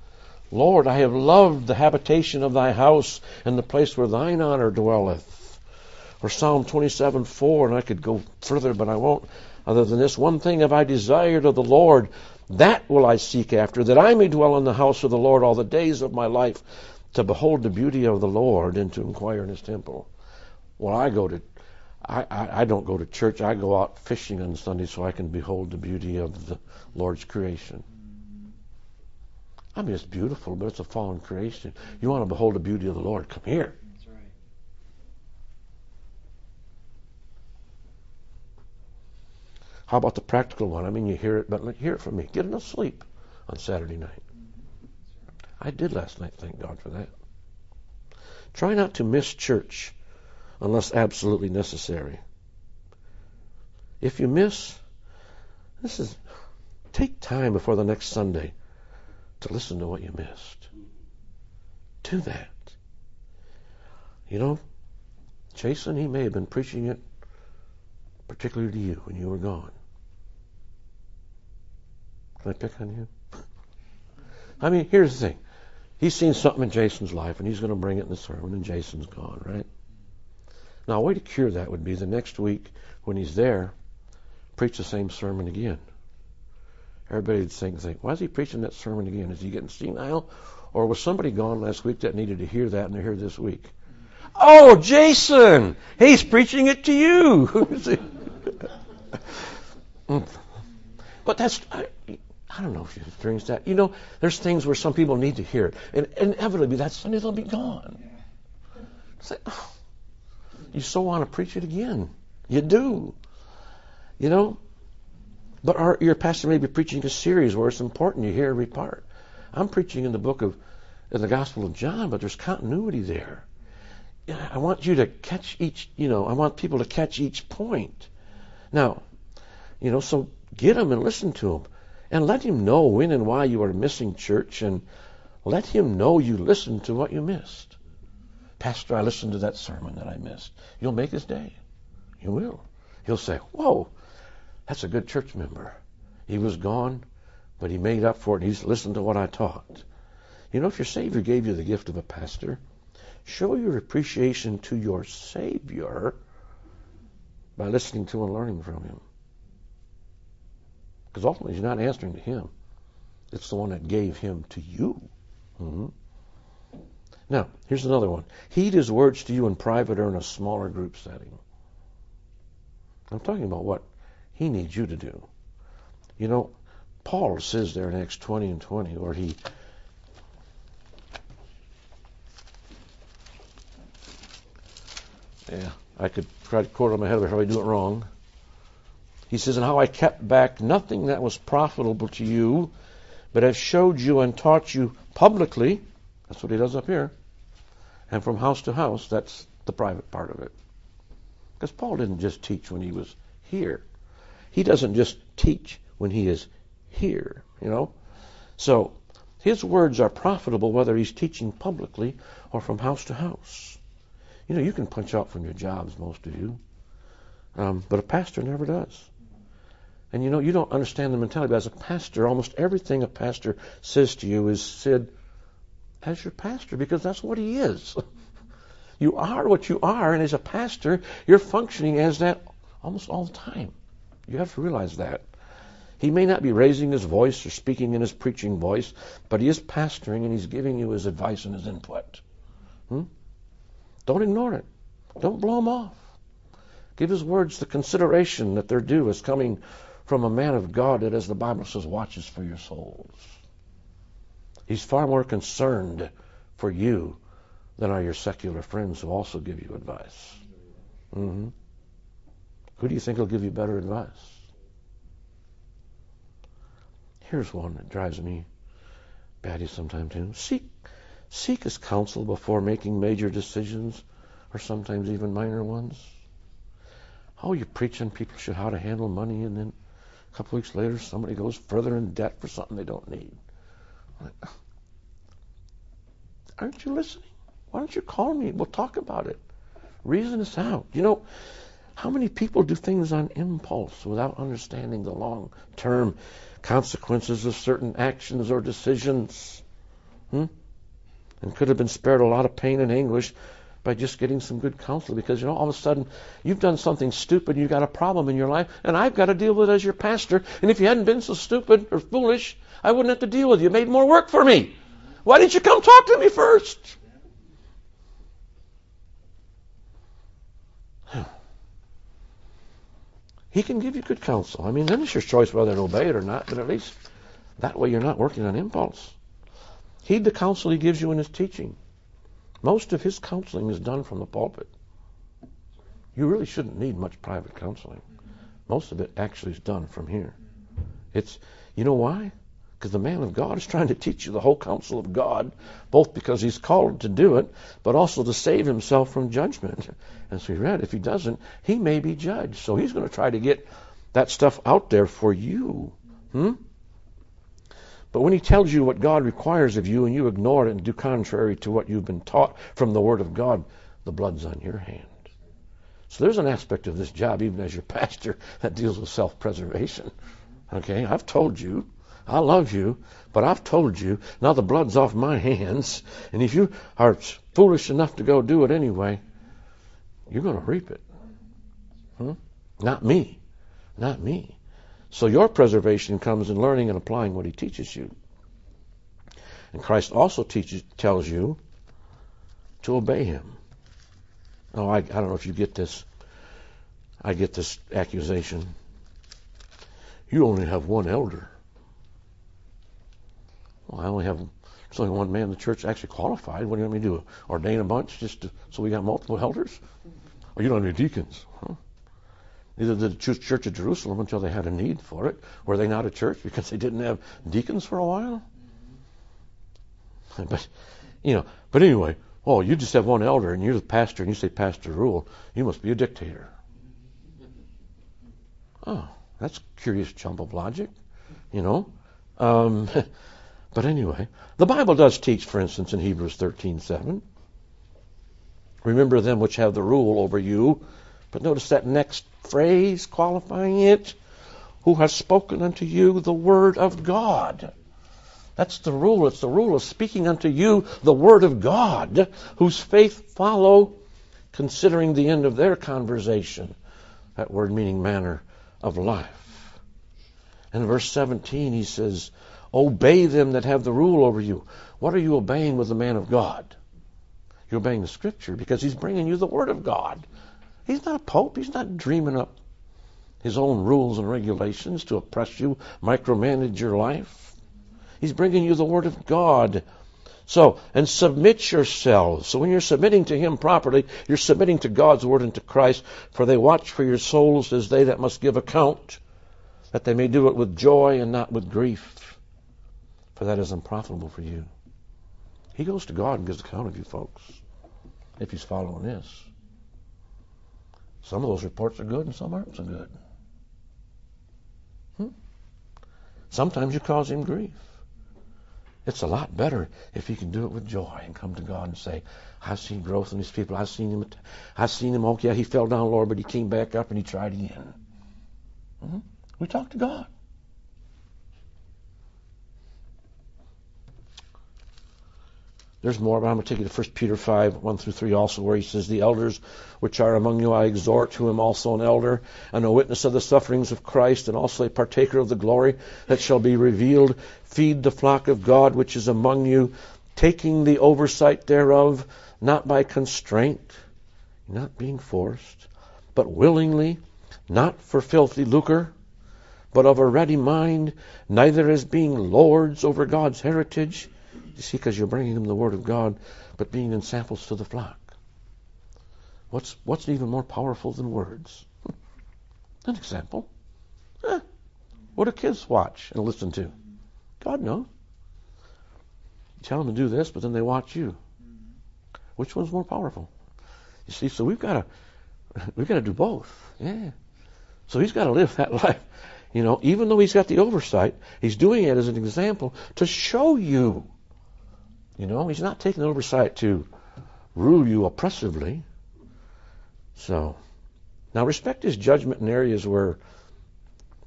Lord, I have loved the habitation of thy house and the place where thine honor dwelleth. Or Psalm twenty-seven four, and I could go further, but I won't. Other than this, one thing have I desired of the Lord, that will I seek after, that I may dwell in the house of the Lord all the days of my life, to behold the beauty of the Lord and to inquire in his temple. Well, I go to, I, I, I don't go to church. I go out fishing on Sunday so I can behold the beauty of the Lord's creation. I mean, it's beautiful, but it's a fallen creation. You want to behold the beauty of the Lord? Come here. That's right. How about the practical one? I mean, you hear it, but hear it from me. Get enough sleep on Saturday night. I did last night, thank God for that. Try not to miss church unless absolutely necessary. If you miss, this is, take time before the next Sunday to listen to what you missed. Do that. You know, Jason, he may have been preaching it particularly to you when you were gone. Can I pick on you? I mean, here's the thing. He's seen something in Jason's life, and he's going to bring it in the sermon, and Jason's gone, right? Now, a way to cure that would be the next week when he's there, preach the same sermon again. Everybody would think, think, why is he preaching that sermon again? Is he getting senile? Or was somebody gone last week that needed to hear that and they're here this week? Oh, Jason! He's preaching it to you! But that's, I, I don't know if you experience that. You know, there's things where some people need to hear it. And inevitably, that Sunday they'll be gone. It's like, oh, you so want to preach it again. You do. You know? But our, your pastor may be preaching a series where it's important you hear every part. I'm preaching in the book of, in the Gospel of John, but there's continuity there. I want you to catch each, you know, I want people to catch each point. Now, you know, so get them and listen to them. And let him know when and why you are missing church, and let him know you listened to what you missed. Pastor, I listened to that sermon that I missed. You'll make his day. You will. He'll say, whoa, that's a good church member. He was gone, but he made up for it. He's listened to what I taught. You know, if your Savior gave you the gift of a pastor, show your appreciation to your Savior by listening to and learning from him. Because ultimately, you're not answering to him. It's the one that gave him to you. Mm-hmm. Now, here's another one. Heed his words to you in private or in a smaller group setting. I'm talking about what he needs you to do. You know, Paul says there in Acts twenty and twenty, where he Yeah, I could try to quote it on my head, but probably do it wrong. He says, and how I kept back nothing that was profitable to you, but have showed you and taught you publicly. That's what he does up here. And from house to house, that's the private part of it. Because Paul didn't just teach when he was here. He doesn't just teach when he is here, you know. So his words are profitable whether he's teaching publicly or from house to house. You know, you can punch out from your jobs, most of you. Um, but a pastor never does. And you know, you don't understand the mentality. But as a pastor, almost everything a pastor says to you is said as your pastor, because that's what he is. You are what you are, and as a pastor, you're functioning as that almost all the time. You have to realize that. He may not be raising his voice or speaking in his preaching voice, but he is pastoring and he's giving you his advice and his input. Hmm? Don't ignore it. Don't blow him off. Give his words the consideration that they're due as coming from a man of God that, as the Bible says, watches for your souls. He's far more concerned for you than are your secular friends who also give you advice. Mm-hmm. Who do you think will give you better advice? Here's one that drives me batty sometimes too. Seek, seek his counsel before making major decisions, or sometimes even minor ones. Oh, you're preaching people should how to handle money, and then a couple weeks later somebody goes further in debt for something they don't need. Like, aren't you listening? Why don't you call me? We'll talk about it. Reason this out. You know, how many people do things on impulse without understanding the long-term consequences of certain actions or decisions? Hmm? And could have been spared a lot of pain and anguish by just getting some good counsel, because, you know, all of a sudden you've done something stupid, you've got a problem in your life, and I've got to deal with it as your pastor. And if you hadn't been so stupid or foolish, I wouldn't have to deal with you. You made more work for me. Why didn't you come talk to me first? He can give you good counsel. I mean, then it's your choice whether to obey it or not, but at least that way you're not working on impulse. Heed the counsel he gives you in his teaching. Most of his counseling is done from the pulpit. You really shouldn't need much private counseling. Most of it actually is done from here. It's, you know why? Because the man of God is trying to teach you the whole counsel of God, both because he's called to do it, but also to save himself from judgment. As we read, if he doesn't, he may be judged. So he's going to try to get that stuff out there for you. Hmm? But when he tells you what God requires of you and you ignore it and do contrary to what you've been taught from the Word of God, the blood's on your hand. So there's an aspect of this job, even as your pastor, that deals with self-preservation. Okay, I've told you, I love you, but I've told you, now the blood's off my hands, and if you are foolish enough to go do it anyway, you're going to reap it. Hmm? Not me. Not me. So your preservation comes in learning and applying what he teaches you. And Christ also teaches, tells you to obey him. Oh, I, I don't know if you get this. I get this accusation. You only have one elder. Well, I only have, there's only one man in the church actually qualified. What do you want me to do? Ordain a bunch just to, so we got multiple elders? Or you don't have any deacons? Huh? Neither did the Church of Jerusalem until they had a need for it. Were they not a church because they didn't have deacons for a while? But, you know, but anyway, oh, you just have one elder and you're the pastor and you say pastor rule. You must be a dictator. Oh, that's a curious jump of logic, you know. Um, but anyway, the Bible does teach, for instance, in Hebrews thirteen seven, remember them which have the rule over you. But notice that next phrase qualifying it, who has spoken unto you the word of God. That's the rule. It's the rule of speaking unto you the word of God, whose faith follow, considering the end of their conversation. That word meaning manner of life. And in verse seventeen he says, obey them that have the rule over you. What are you obeying with the man of God? You're obeying the Scripture because he's bringing you the word of God. He's not a pope. He's not dreaming up his own rules and regulations to oppress you, micromanage your life. He's bringing you the Word of God. So, and submit yourselves. So when you're submitting to him properly, you're submitting to God's Word and to Christ. For they watch for your souls as they that must give account, that they may do it with joy and not with grief. For that is unprofitable for you. He goes to God and gives account of you, folks, if he's following this. Some of those reports are good and some aren't so good. Hmm? Sometimes you cause him grief. It's a lot better if he can do it with joy and come to God and say, I've seen growth in these people. I've seen him. I've seen him. Oh, yeah, he fell down, Lord, but he came back up and he tried again. Hmm? We talk to God. There's more, but I'm going to take you to First Peter five, one through three also, where he says, the elders which are among you I exhort, who am also an elder, and a witness of the sufferings of Christ, and also a partaker of the glory that shall be revealed. Feed the flock of God which is among you, taking the oversight thereof, not by constraint, not being forced, but willingly, not for filthy lucre, but of a ready mind, neither as being lords over God's heritage. You see, because you're bringing them the Word of God, but being examples to the flock. What's what's even more powerful than words? An example. Eh, what do kids watch and listen to? God knows. You tell them to do this, but then they watch you. Which one's more powerful? You see, so we've got to we've got to do both. Yeah. So he's got to live that life. You know, even though he's got the oversight, he's doing it as an example to show you. You know, he's not taking oversight to rule you oppressively. So, now respect his judgment in areas where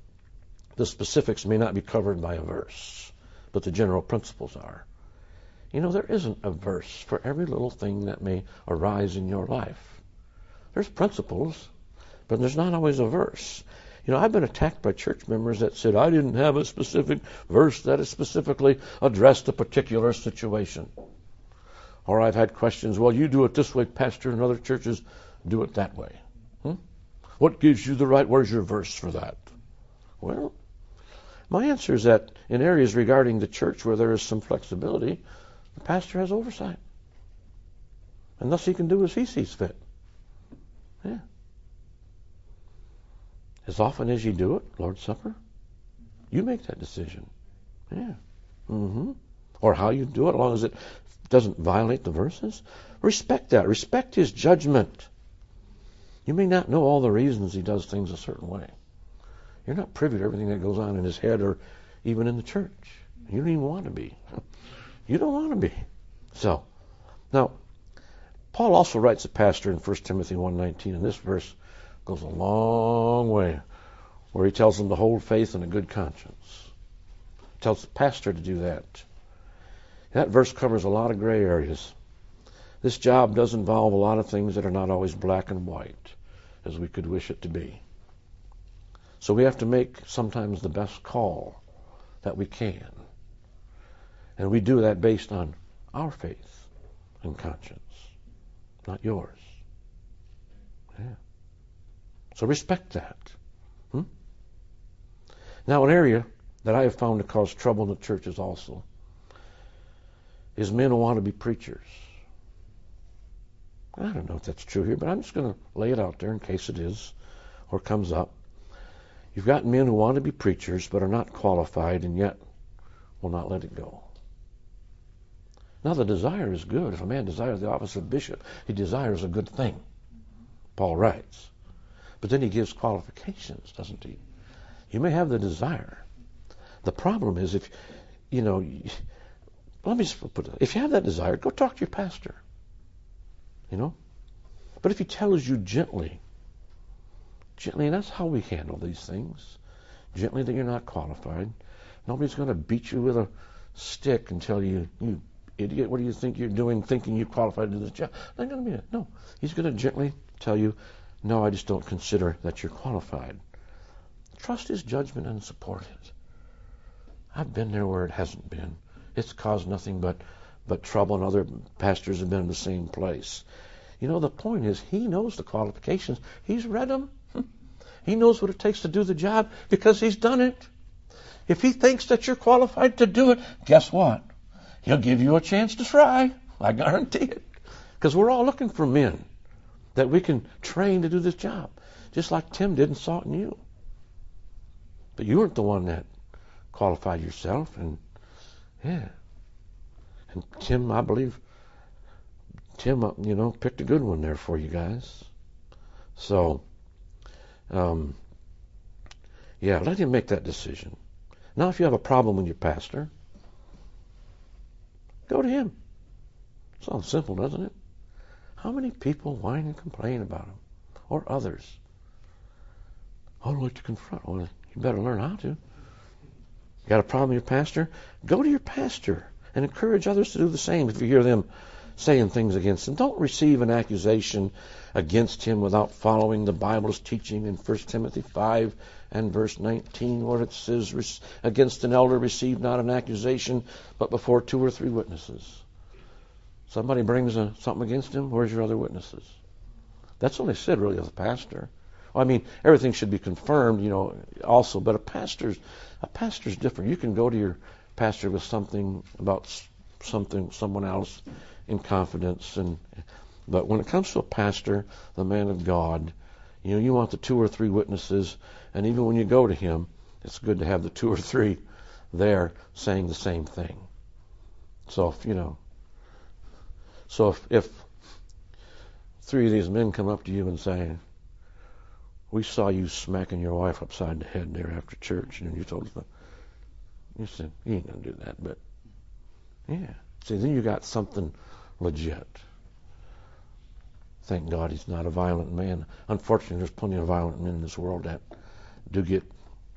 the specifics may not be covered by a verse, but the general principles are. You know, there isn't a verse for every little thing that may arise in your life. There's principles, but there's not always a verse. You know, I've been attacked by church members that said I didn't have a specific verse that is specifically addressed a particular situation. Or I've had questions, well, you do it this way, Pastor, and other churches do it that way. Hmm? What gives you the right? Where's your verse for that? Well, my answer is that in areas regarding the church where there is some flexibility, the pastor has oversight. And thus he can do as he sees fit. Yeah. As often as you do it, Lord's Supper, you make that decision. Yeah. Mm-hmm. Or how you do it, as long as it doesn't violate the verses. Respect that. Respect his judgment. You may not know all the reasons he does things a certain way. You're not privy to everything that goes on in his head or even in the church. You don't even want to be. You don't want to be. So, now, Paul also writes a pastor in First Timothy one nineteen, and this verse goes a long way, where he tells them to hold faith and a good conscience. He tells the pastor to do that. That verse covers a lot of gray areas. This job does involve a lot of things that are not always black and white, as we could wish it to be. So we have to make sometimes the best call that we can. And we do that based on our faith and conscience, not yours. Yeah. So respect that. Hmm? Now, an area that I have found to cause trouble in the churches also is men who want to be preachers. I don't know if that's true here, but I'm just going to lay it out there in case it is or comes up. You've got men who want to be preachers but are not qualified and yet will not let it go. Now, the desire is good. If a man desires the office of bishop, he desires a good thing, Paul writes. But then he gives qualifications, doesn't he? You may have the desire. The problem is if, you know, let me just put it, if you have that desire, go talk to your pastor. You know? But if he tells you gently, gently, and that's how we handle these things, gently that you're not qualified, nobody's going to beat you with a stick and tell you, you idiot, what do you think you're doing thinking you're qualified to do this job? Not going to be that. No. He's going to gently tell you, no, I just don't consider that you're qualified. Trust his judgment and support it. I've been there where it hasn't been. It's caused nothing but, but trouble, and other pastors have been in the same place. You know, the point is, he knows the qualifications. He's read them. He knows what it takes to do the job because he's done it. If he thinks that you're qualified to do it, guess what? He'll give you a chance to try. I guarantee it. Because we're all looking for men that we can train to do this job, just like Tim did and saw it in you. But you weren't the one that qualified yourself, and yeah. And Tim, I believe, Tim, you know, picked a good one there for you guys. So, um, yeah, let him make that decision. Now, if you have a problem with your pastor, go to him. Sounds simple, doesn't it? How many people whine and complain about him or others? I don't like to confront. Well, you better learn how to. You got a problem with your pastor? Go to your pastor and encourage others to do the same if you hear them saying things against him. Don't receive an accusation against him without following the Bible's teaching in First Timothy five and verse nineteen, where it says, against an elder receive not an accusation, but before two or three witnesses. Somebody brings a, something against him, where's your other witnesses? That's only said really of the pastor. Well, I mean, everything should be confirmed, you know, also, but a pastor's, a pastor's different. You can go to your pastor with something about something, someone else in confidence, and but when it comes to a pastor, the man of God, you know, you want the two or three witnesses, and even when you go to him, it's good to have the two or three there saying the same thing. So if, you know, so if, if three of these men come up to you and say, we saw you smacking your wife upside the head there after church, and you told them, you said, you ain't going to do that, but yeah. See, then you got something legit. Thank God he's not a violent man. Unfortunately, there's plenty of violent men in this world that do get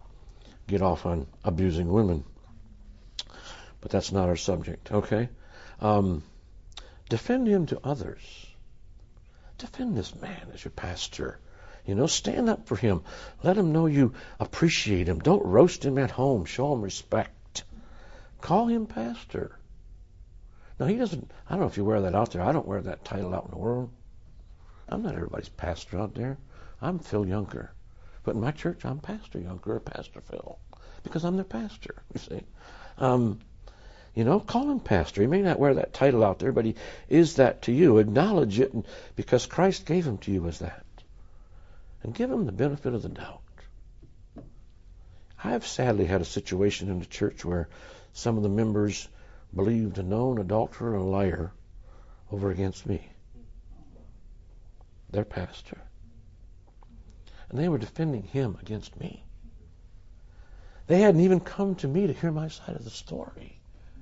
get off on abusing women. But that's not our subject, okay? Um, defend him to others. Defend this man as your pastor. You know, stand up for him. Let him know you appreciate him. Don't roast him at home. Show him respect. Call him pastor. Now, he doesn't, I don't know if you wear that out there. I don't wear that title out in the world. I'm not everybody's pastor out there. I'm Phil Yunker. But in my church, I'm Pastor Yunker or Pastor Phil because I'm their pastor, you see. Um, you know, call him pastor. He may not wear that title out there, but he is that to you. Acknowledge it because Christ gave him to you as that. And give him the benefit of the doubt. I have sadly had a situation in the church where some of the members believed a known adulterer and a liar over against me, their pastor. And they were defending him against me. They hadn't even come to me to hear my side of the story.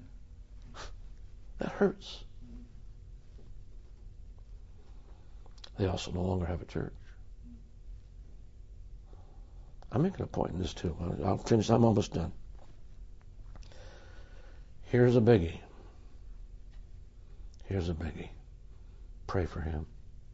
That hurts. They also no longer have a church. I'm making a point in this too. I'll finish. I'm almost done. Here's a biggie. Here's a biggie. Pray for him.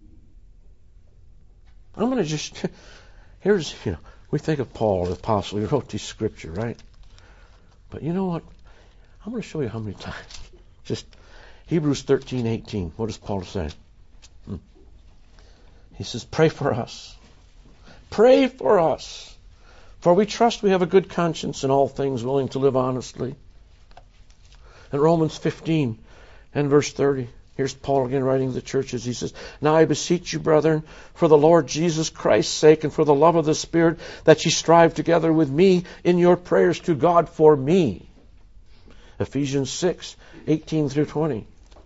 I'm going to just, here's, you know, we think of Paul, the apostle. He wrote these scripture, right? But you know what? I'm going to show you how many times. Just Hebrews thirteen eighteen. What does Paul say? Hmm. He says, pray for us. Pray for us. For we trust we have a good conscience in all things, willing to live honestly. In Romans fifteen and verse thirty, here's Paul again writing to the churches. He says, now I beseech you, brethren, for the Lord Jesus Christ's sake and for the love of the Spirit, that ye strive together with me in your prayers to God for me. Ephesians six eighteen through twenty.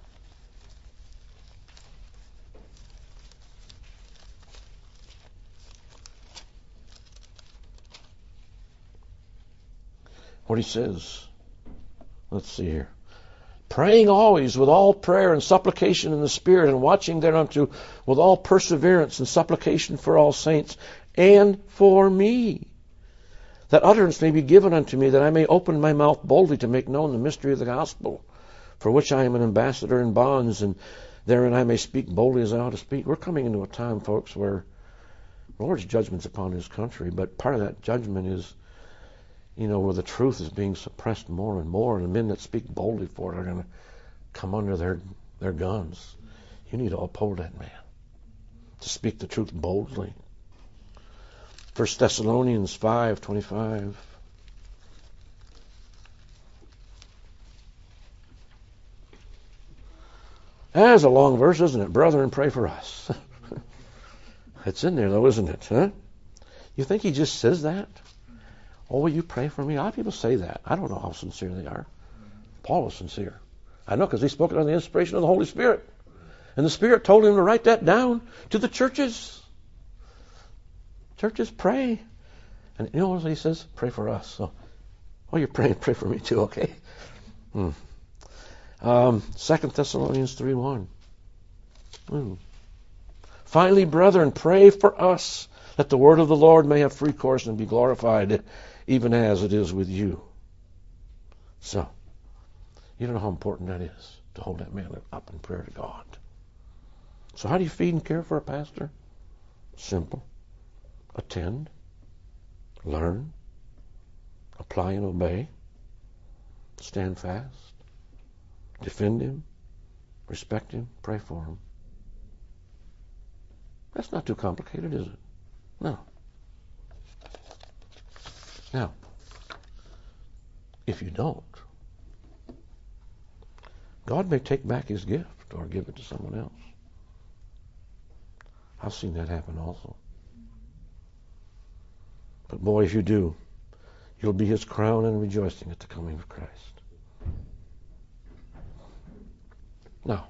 What he says. Let's see here. Praying always with all prayer and supplication in the Spirit, and watching thereunto with all perseverance and supplication for all saints, and for me, that utterance may be given unto me, that I may open my mouth boldly to make known the mystery of the gospel, for which I am an ambassador in bonds, and therein I may speak boldly as I ought to speak. We're coming into a time, folks, where the Lord's judgment's upon his country, but part of that judgment is, you know, where the truth is being suppressed more and more, and the men that speak boldly for it are going to come under their, their guns. You need to uphold that man, to speak the truth boldly. First Thessalonians five twenty-five. That's a long verse, isn't it? Brethren, pray for us. It's in there, though, isn't it? Huh? You think he just says that? Oh, will you pray for me? A lot of people say that. I don't know how sincere they are. Paul was sincere. I know because he spoke it on the inspiration of the Holy Spirit. And the Spirit told him to write that down to the churches. Churches, pray. And you know what he says? Pray for us. So, oh, you're praying, pray for me too, okay? Hmm. Um, Second Thessalonians three one. Hmm. Finally, brethren, pray for us, that the word of the Lord may have free course and be glorified, even as it is with you. So, you don't know how important that is, to hold that man up in prayer to God. So how do you feed and care for a pastor? Simple. Attend, learn, apply and obey, stand fast, defend him, respect him, pray for him. That's not too complicated, is it? No. Now, if you don't, God may take back his gift or give it to someone else. I've seen that happen also. But boy, if you do, you'll be his crown and rejoicing at the coming of Christ. Now,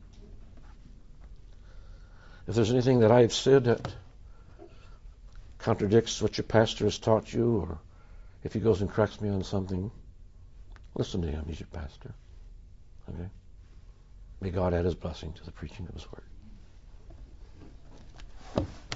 if there's anything that I've said that contradicts what your pastor has taught you, or if he goes and corrects me on something, listen to him. He's your pastor. Okay? May God add his blessing to the preaching of his word.